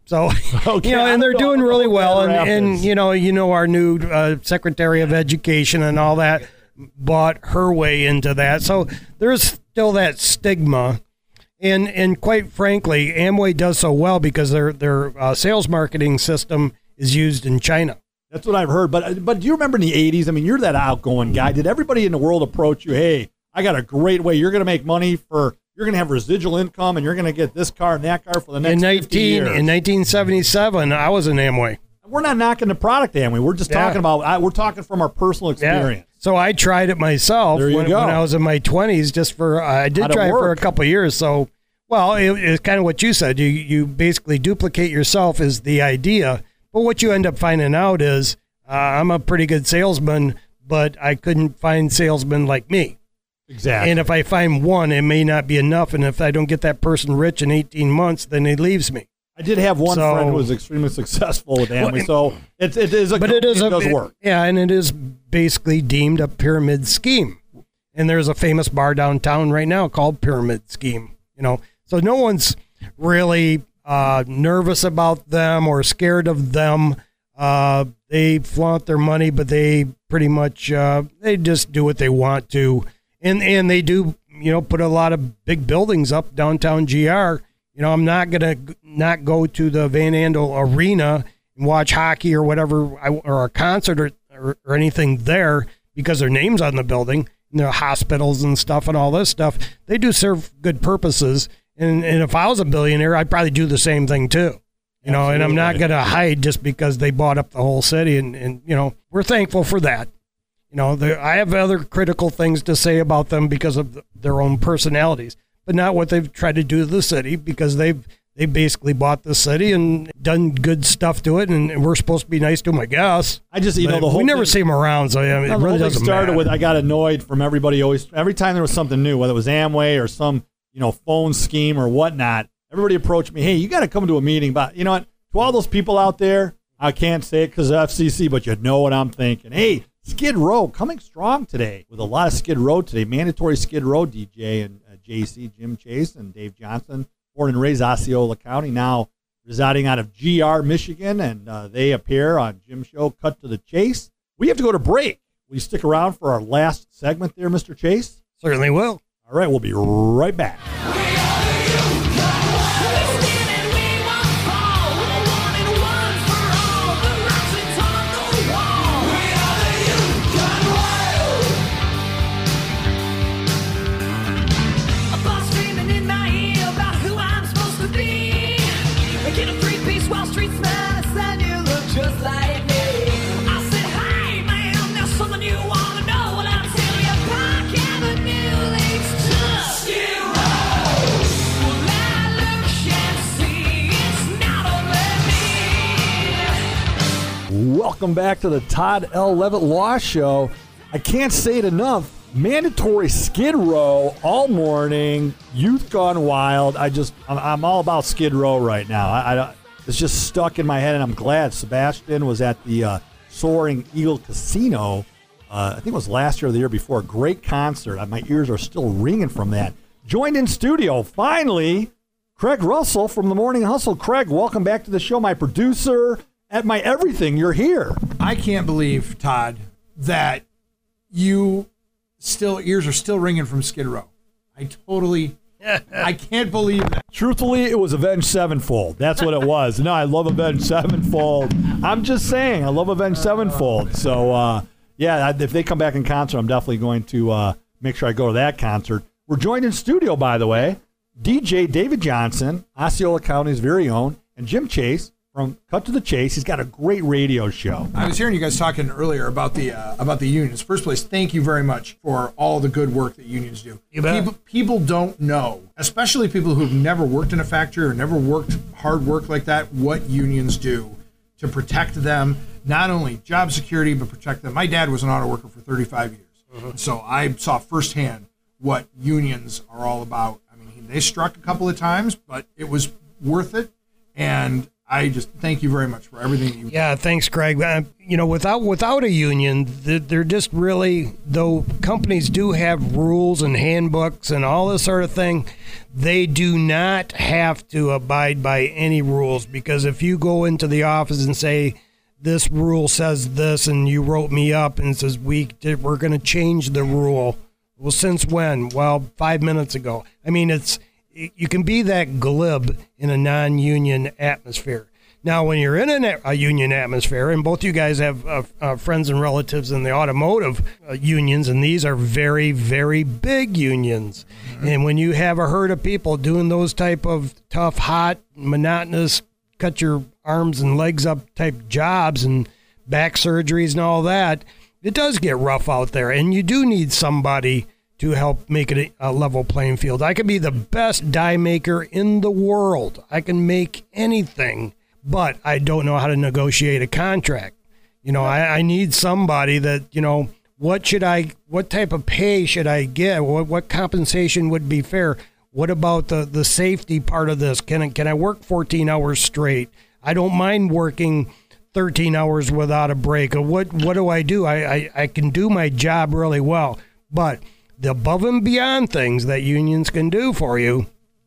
So, Okay, you know, I and they're don't know- doing I don't really know what well. And, Grand and, Rapids. you know, you know, our new uh, Secretary of Education and all that bought her way into that. So there's still that stigma. And and quite frankly, Amway does so well because their their uh, sales marketing system is used in China. That's what I've heard. But but do you remember in the eighties? I mean, you're that outgoing guy. Did everybody in the world approach you? Hey, I got a great way. You're going to make money for. You're going to have residual income, and you're going to get this car and that car for the next In fifty nineteen years. in nineteen seventy-seven, I was in Amway. We're not knocking the product, Amway. We're just Yeah. talking about. I, we're talking from our personal experience. So I tried it myself There you when, go. when I was in my twenties. Just for uh, I did How'd it try it for a work? couple of years. So, well, it, it's kind of what you said. You you basically duplicate yourself is the idea, but what you end up finding out is uh, I'm a pretty good salesman, but I couldn't find salesmen like me. Exactly. And if I find one, it may not be enough. And if I don't get that person rich in eighteen months, then he leaves me. I did have one So- friend who was extremely successful with Amway, Well, so it's it is a But it is a, does it- work. Yeah, and it is basically deemed a pyramid scheme. And there's a famous bar downtown right now called Pyramid Scheme. You know, so no one's really uh, nervous about them or scared of them. Uh, they flaunt their money, but they pretty much uh, they just do what they want to, and and they do you know put a lot of big buildings up downtown G R. You know, I'm not gonna not go to the Van Andel Arena and watch hockey or whatever, or a concert or, or, or anything there because their name's on the building. And their hospitals and stuff and all this stuff. They do serve good purposes. And and if I was a billionaire, I'd probably do the same thing too. You know, and I'm not going to hide just because they bought up the whole city. And, and you know, we're thankful for that. You know, there, I have other critical things to say about them because of their own personalities, but not what they've tried to do to the city because they've they basically bought the city and done good stuff to it. And, and we're supposed to be nice to them, I guess. I just you But know the whole we never thing, see them around, so yeah, it No, the really whole thing doesn't started matter. with I got annoyed from everybody always every time there was something new, whether it was Amway or some you know phone scheme or whatnot. Everybody approached me, hey, you got to come to a meeting. But you know what? To all those people out there, I can't say it because of F C C, but you know what I'm thinking. Hey, Skid Row coming strong today with a lot of Skid Row today. Mandatory Skid Row D J and uh, J C, Jim Chase and Dave Johnson, born and raised Osceola County, now residing out of G R, Michigan, and uh, they appear on Jim's show, Cut to the Chase. We have to go to break. Will you stick around for our last segment there, Mister Chase? Certainly will. All right, we'll be right back. Welcome back to the Todd L. Levitt Law Show. I can't say it enough. Mandatory Skid Row all morning. Youth Gone Wild. I just, I'm, I'm all about Skid Row right now. I, I, it's just stuck in my head, and I'm glad Sebastian was at the uh, Soaring Eagle Casino. Uh, I think it was last year or the year before. Great concert. My ears are still ringing from that. Joined in studio, finally, Craig Russell from the Morning Hustle. Craig, welcome back to the show. My producer. At my everything, you're here. I can't believe, Todd, that you still, ears are still ringing from Skid Row. I totally, I can't believe that. Truthfully, it was Avenged Sevenfold. That's what it was. No, I love Avenged Sevenfold. I'm just saying, I love Avenged Sevenfold. So, uh, yeah, if they come back in concert, I'm definitely going to uh, make sure I go to that concert. We're joined in studio, by the way, D J David Johnson, Osceola County's very own, and Jim Chase. From Cut to the Chase, he's got a great radio show. I was hearing you guys talking earlier about the uh, about the unions. First place, thank you very much for all the good work that unions do. You bet. People, people don't know, especially people who've never worked in a factory or never worked hard work like that, what unions do to protect them, not only job security, but protect them. My dad was an auto worker for thirty-five years, uh-huh. So I saw firsthand what unions are all about. I mean, they struck a couple of times, but it was worth it. And I just thank you very much for everything that you Yeah, thanks, Greg. Uh, you know, without without a union, th- they're just really, though companies do have rules and handbooks and all this sort of thing, they do not have to abide by any rules, because if you go into the office and say, this rule says this, and you wrote me up and says, we, we're going to change the rule. Well, since when? Well, five minutes ago. I mean, it's you can be that glib in a non-union atmosphere. Now, when you're in a, a union atmosphere, and both you guys have uh, uh, friends and relatives in the automotive uh, unions, and these are very, very big unions. Mm-hmm. And when you have a herd of people doing those type of tough, hot, monotonous, cut your arms and legs up type jobs and back surgeries and all that, it does get rough out there. And you do need somebody to help make it a level playing field. I could be the best die maker in the world. I can make anything, but I don't know how to negotiate a contract. You know, I, I need somebody that, you know, what should I, what type of pay should I get? What, what compensation would be fair? What about the, the safety part of this? Can I, can I work fourteen hours straight? I don't mind working thirteen hours without a break. What, what do I do? I, I, I can do my job really well, but the above and beyond things that unions can do for you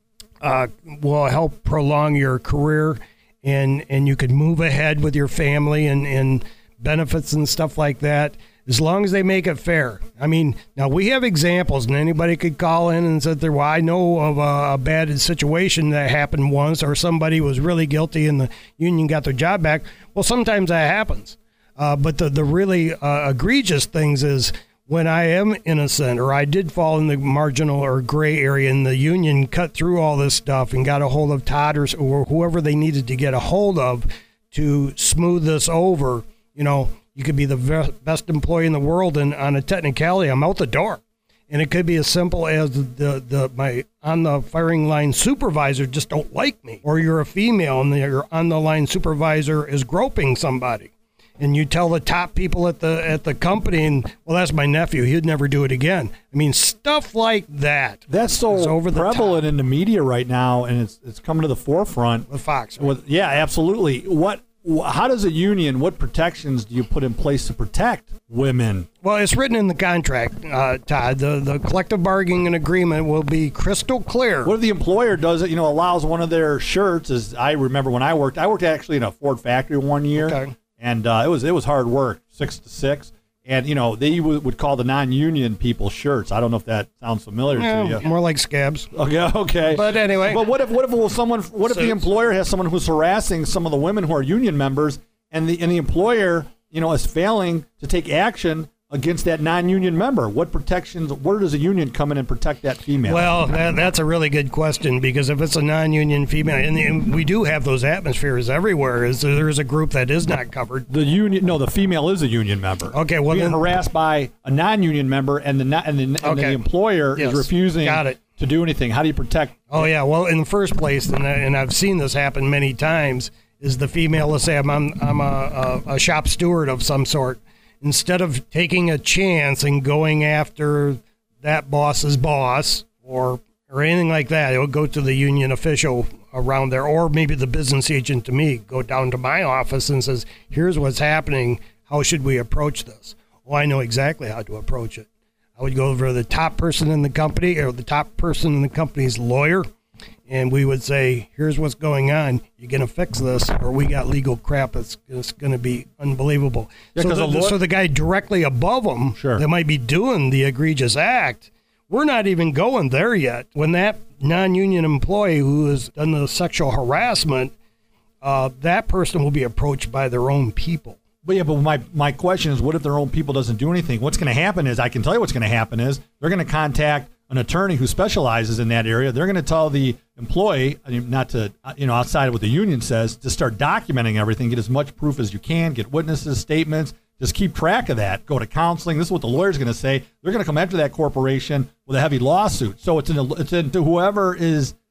uh, will help prolong your career, and, and you can move ahead with your family and, and benefits and stuff like that, as long as they make it fair. I mean, now we have examples, and anybody could call in and say, well, I know of a, a bad situation that happened once, or somebody was really guilty and the union got their job back. Well, sometimes that happens. Uh, but the, the really uh, egregious things is, when I am innocent, or I did fall in the marginal or gray area, and the union cut through all this stuff and got a hold of Todd or, or whoever they needed to get a hold of to smooth this over, you know, you could be the ve- best employee in the world, and on a technicality, I'm out the door. And it could be as simple as the, the my on the firing line supervisor just don't like me, or you're a female and your on the line supervisor is groping somebody. And you tell the top people at the at the company, and, well, that's my nephew. He'd never do it again. I mean, stuff like that. That's so over the prevalent top. in the media right now, and it's it's coming to the forefront. With Fox. Right? With, yeah, absolutely. What? How does a union, what protections do you put in place to protect women? Well, it's written in the contract, uh, Todd. The the collective bargaining agreement will be crystal clear. What if the employer does it, you know, allows one of their shirts, as I remember when I worked, I worked actually in a Ford factory one year. Okay. And uh, it was it was hard work, six to six. And, you know, they w- would call the non-union people shirts. I don't know if that sounds familiar yeah, to you. More like scabs. Okay, okay. But anyway. But what if what if well, someone what if so, the employer has someone who's harassing some of the women who are union members, and the and the employer, you know, is failing to take action against that non-union member? What protections, where does a union come in and protect that female? Well, that, that's a really good question, because if it's a non-union female, and, and we do have those atmospheres everywhere, is there is a group that is not covered. The union, no, the female is a union member. Okay, well, being then, harassed by a non-union member, and the and the, and okay. the employer yes. is refusing Got it. to do anything. How do you protect? Oh yeah, well, in the first place, and, I, and I've seen this happen many times, is the female, let's say I'm I'm, I'm a, a, a shop steward of some sort. Instead of taking a chance and going after that boss's boss or or anything like that, it would go to the union official around there, or maybe the business agent to me, go down to my office and says, here's what's happening. How should we approach this? Oh, I know exactly how to approach it. I would go over to the top person in the company, or the top person in the company's lawyer, and we would say, here's what's going on. You're going to fix this, or we got legal crap that's, that's going to be unbelievable. Yeah, so, the, law- so the guy directly above them sure. that might be doing the egregious act, we're not even going there yet. When that non-union employee who has done the sexual harassment, uh, that person will be approached by their own people. But yeah, but my, my question is, what if their own people doesn't do anything? What's going to happen is, I can tell you what's going to happen is, they're going to contact an attorney who specializes in that area. They're going to tell the employee, not to, you know, outside of what the union says, to start documenting everything, get as much proof as you can, get witnesses, statements, just keep track of that. Go to counseling. This is what the lawyer's going to say. They're going to come after that corporation with a heavy lawsuit. So it's in, it's into whoever is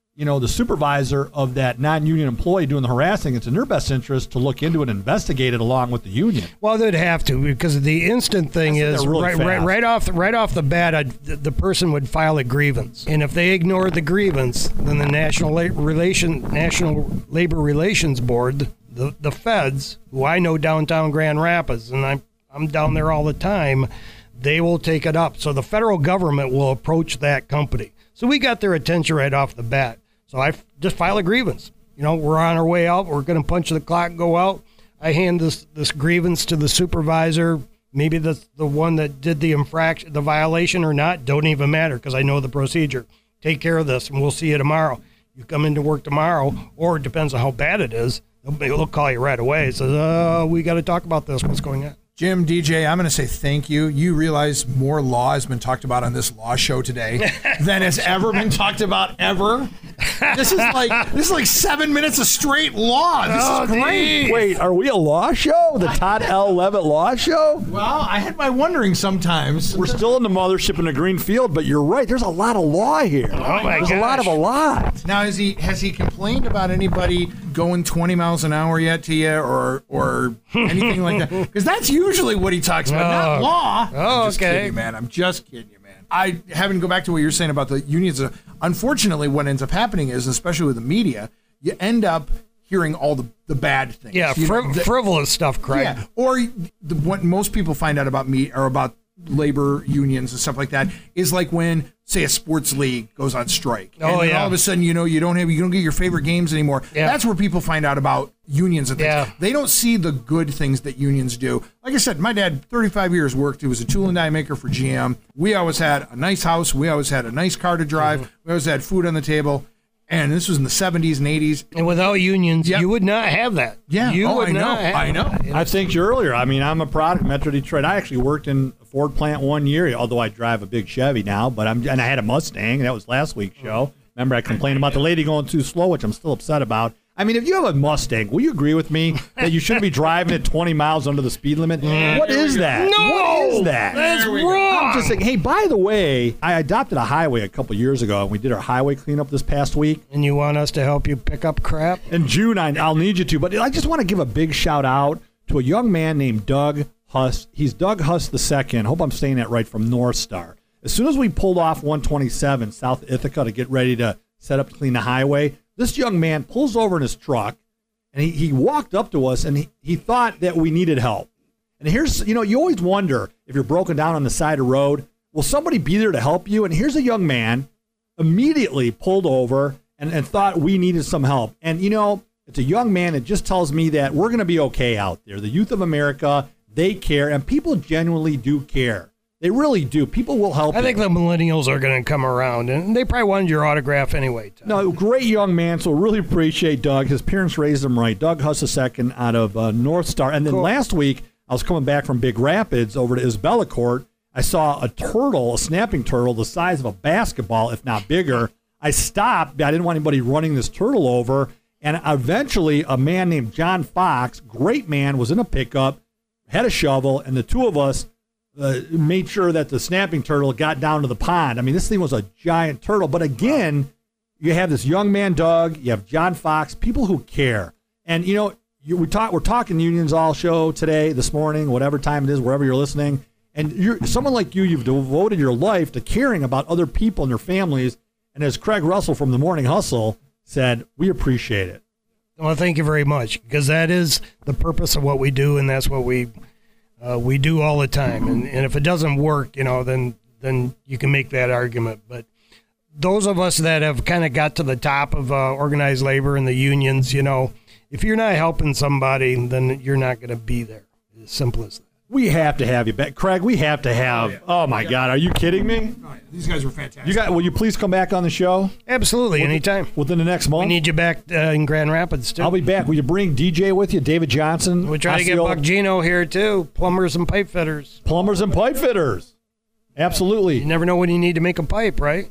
you know, the supervisor of that non-union employee doing the harassing, it's in their best interest to look into it and investigate it along with the union. Well, they'd have to, because the instant thing is really right, right, right off the, right off the bat, I'd, the person would file a grievance, and if they ignore the grievance, then the National La- Relation National Labor Relations Board, the the feds, who I know downtown Grand Rapids, and I'm I'm down there all the time, they will take it up. So the federal government will approach that company. So we got their attention right off the bat. So I f- just file a grievance. You know, we're on our way out. We're going to punch the clock and go out. I hand this, this grievance to the supervisor. Maybe the the one that did the infraction, the violation or not, don't even matter because I know the procedure. Take care of this, and we'll see you tomorrow. You come into work tomorrow, or it depends on how bad it is. They'll, they'll call you right away. So, uh, we got to talk about this. What's going on? Jim, D J, I'm going to say thank you. You realize more law has been talked about on this law show today than has ever been talked about ever. This is like this is like seven minutes of straight law. This Oh, is great. geez. Wait, are we a law show? The Todd L. Levitt Law Show? Well, I had my wondering sometimes. We're still in the mothership in the green field, but you're right. There's a lot of law here. Oh, my There's a lot of a lot. Now, has he has he complained about anybody going twenty miles an hour yet to you, or or anything like that? Because that's usually what he talks about, not Oh. law. Oh, I'm just okay. kidding you, man. I'm just kidding you, man. I having to go back to what you're saying about the unions. Uh, unfortunately, what ends up happening is, especially with the media, you end up hearing all the, the bad things. Yeah, You know, friv- the- frivolous stuff, Craig. Yeah, or the, what most people find out about me or about labor unions and stuff like that is like when, say, a sports league goes on strike. Oh, and then yeah. all of a sudden, you know, you don't have you don't get your favorite games anymore. Yeah. That's where people find out about unions and things. Yeah. They don't see the good things that unions do. Like I said, my dad, thirty-five years worked. He was a tool and die maker for G M. We always had a nice house. We always had a nice car to drive. Mm-hmm. We always had food on the table. And this was in the seventies and eighties. And without unions, Yep. you would not have that. Yeah. you Oh, would I know. not have I know. that. I thanked you earlier. I mean, I'm a product of Metro Detroit. I actually worked in a Ford plant one year, although I drive a big Chevy now. But I'm and I had a Mustang. That was last week's show. Remember, I complained about the lady going too slow, which I'm still upset about. I mean, if you have a Mustang, will you agree with me that you shouldn't be driving at twenty miles under the speed limit? What is that? No! What is that? That's There we go. wrong. I'm just saying, hey, by the way, I adopted a highway a couple years ago, and we did our highway cleanup this past week. And you want us to help you pick up crap? In June, I, I'll need you to. But I just want to give a big shout out to a young man named Doug Huss. He's Doug Huss the second. Hope I'm saying that right, from North Star. As soon as we pulled off one twenty-seven South Ithaca to get ready to set up to clean the highway, this young man pulls over in his truck, and he, he walked up to us, and he, he thought that we needed help. And here's, you know, you always wonder if you're broken down on the side of the road, will somebody be there to help you? And here's a young man immediately pulled over and, and thought we needed some help. And, you know, it's a young man that just tells me that we're going to be okay out there. The youth of America, they care, and people genuinely do care. They really do. People will help I think you. the millennials are going to come around, and they probably wanted your autograph anyway. Tom. No, great young man, so really appreciate Doug. His parents raised him right. Doug Huss the second out of uh, North Star. And then Cool. last week, I was coming back from Big Rapids over to Isabella Court. I saw a turtle, a snapping turtle, the size of a basketball, if not bigger. I stopped. I didn't want anybody running this turtle over. And eventually, a man named John Fox, great man, was in a pickup, had a shovel, and the two of us uh, made sure that the snapping turtle got down to the pond. I mean, this thing was a giant turtle. But again, you have this young man, Doug. You have John Fox, people who care. And, you know, you, we talk, we're talking unions all show today, this morning, whatever time it is, wherever you're listening. And you're someone like you, you've devoted your life to caring about other people and their families. And as Craig Russell from the Morning Hustle said, we appreciate it. Well, thank you very much, because that is the purpose of what we do, and that's what we uh, we do all the time. And, and if it doesn't work, you know, then then you can make that argument. But those of us that have kind of got to the top of uh, organized labor and the unions, you know, if you're not helping somebody, then you're not going to be there. As simple as that. We have to have you back. Craig, we have to have. Oh, yeah. oh my yeah. God. Are you kidding me? Oh, yeah. These guys were fantastic. You got? Will you please come back on the show? Absolutely, within, anytime. Within the next month? We need you back uh, in Grand Rapids, too. I'll be back. Will you bring D J with you, David Johnson? We try to get Buck Gino here, too. Plumbers and pipe fitters. Plumbers and pipe fitters. Absolutely. You never know when you need to make a pipe, right?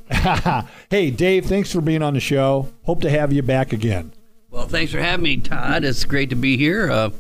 Hey, Dave, thanks for being on the show. Hope to have you back again. Well, thanks for having me, Todd. It's great to be here. Uh,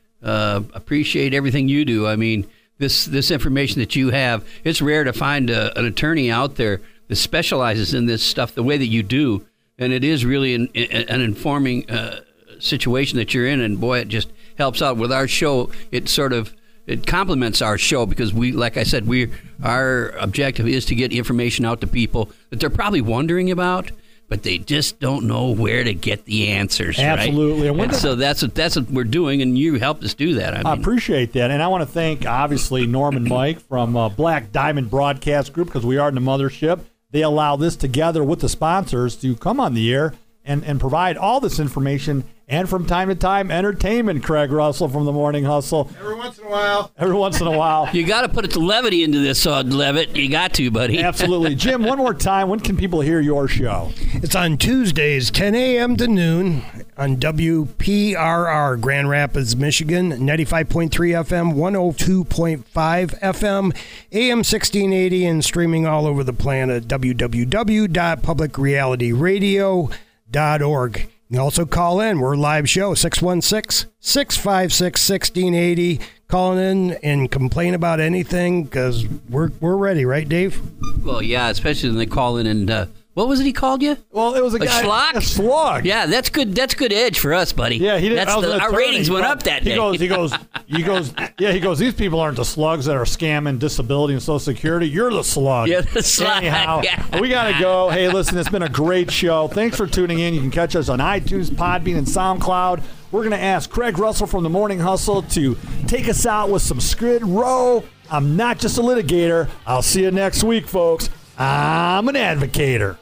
uh, appreciate everything you do. I mean, this this information that you have, it's rare to find a, an attorney out there that specializes in this stuff the way that you do. and it is really an, an informing uh, situation that you're in, and boy, it just helps out with our show. It sort of it complements our show because we, like I said, we our objective is to get information out to people that they're probably wondering about, but they just don't know where to get the answers. Absolutely. Right? And so that's what that's what we're doing, and you helped us do that. I, mean, I appreciate that, and I want to thank obviously Norm and Mike from uh, Black Diamond Broadcast Group, because we are in the mothership. They allow this together with the sponsors to come on the air and, and provide all this information, and from time to time, entertainment. Craig Russell from the Morning Hustle. Every once in a while. Every once in a while. You got to put a levity into this, uh, Levitt. You got to, buddy. Absolutely. Jim, one more time, when can people hear your show? It's on Tuesdays, ten a.m. to noon on W P R R, Grand Rapids, Michigan, ninety-five point three F M, one oh two point five F M, A M sixteen eighty, and streaming all over the planet, w w w dot public reality radio dot org. You can also call in. We're a live show, six one six, six five six, one six eight zero. Call in and complain about anything, because we're, we're ready, right, Dave? Well, yeah, especially when they call in and, uh, what was it he called you? Well, it was a, a guy. schlock? A slug. Yeah, that's good. That's good edge for us, buddy. Yeah, he did. That's the, our ratings he went up that he day. Goes, he goes, he goes, yeah, he goes, these people aren't the slugs that are scamming disability and Social Security. You're the slug. Yeah, the slug. Anyhow, Yeah. we got to go. Hey, listen, it's been a great show. Thanks for tuning in. You can catch us on iTunes, Podbean, and SoundCloud. We're going to ask Craig Russell from the Morning Hustle to take us out with some Skid Row. I'm not just a litigator. I'll see you next week, folks. I'm an advocator.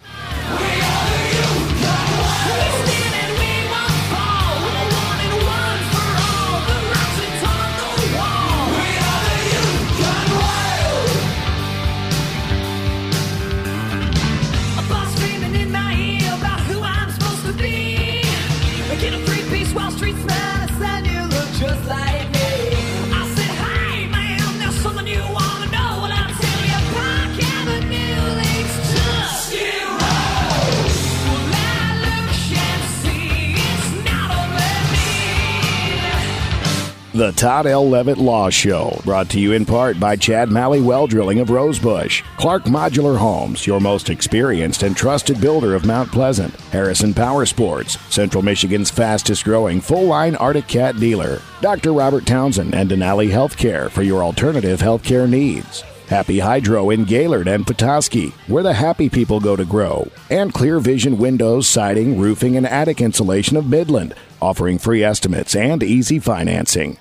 The Todd L. Levitt Law Show, brought to you in part by Chad Malley Well Drilling of Rosebush, Clark Modular Homes, your most experienced and trusted builder of Mount Pleasant, Harrison Power Sports, Central Michigan's fastest-growing full-line Arctic Cat dealer, Doctor Robert Townsend and Denali Healthcare for your alternative healthcare needs, Happy Hydro in Gaylord and Petoskey, where the happy people go to grow, and Clear Vision Windows, Siding, Roofing, and Attic Insulation of Midland, offering free estimates and easy financing.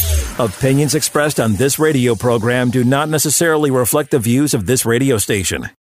Opinions expressed on this radio program do not necessarily reflect the views of this radio station.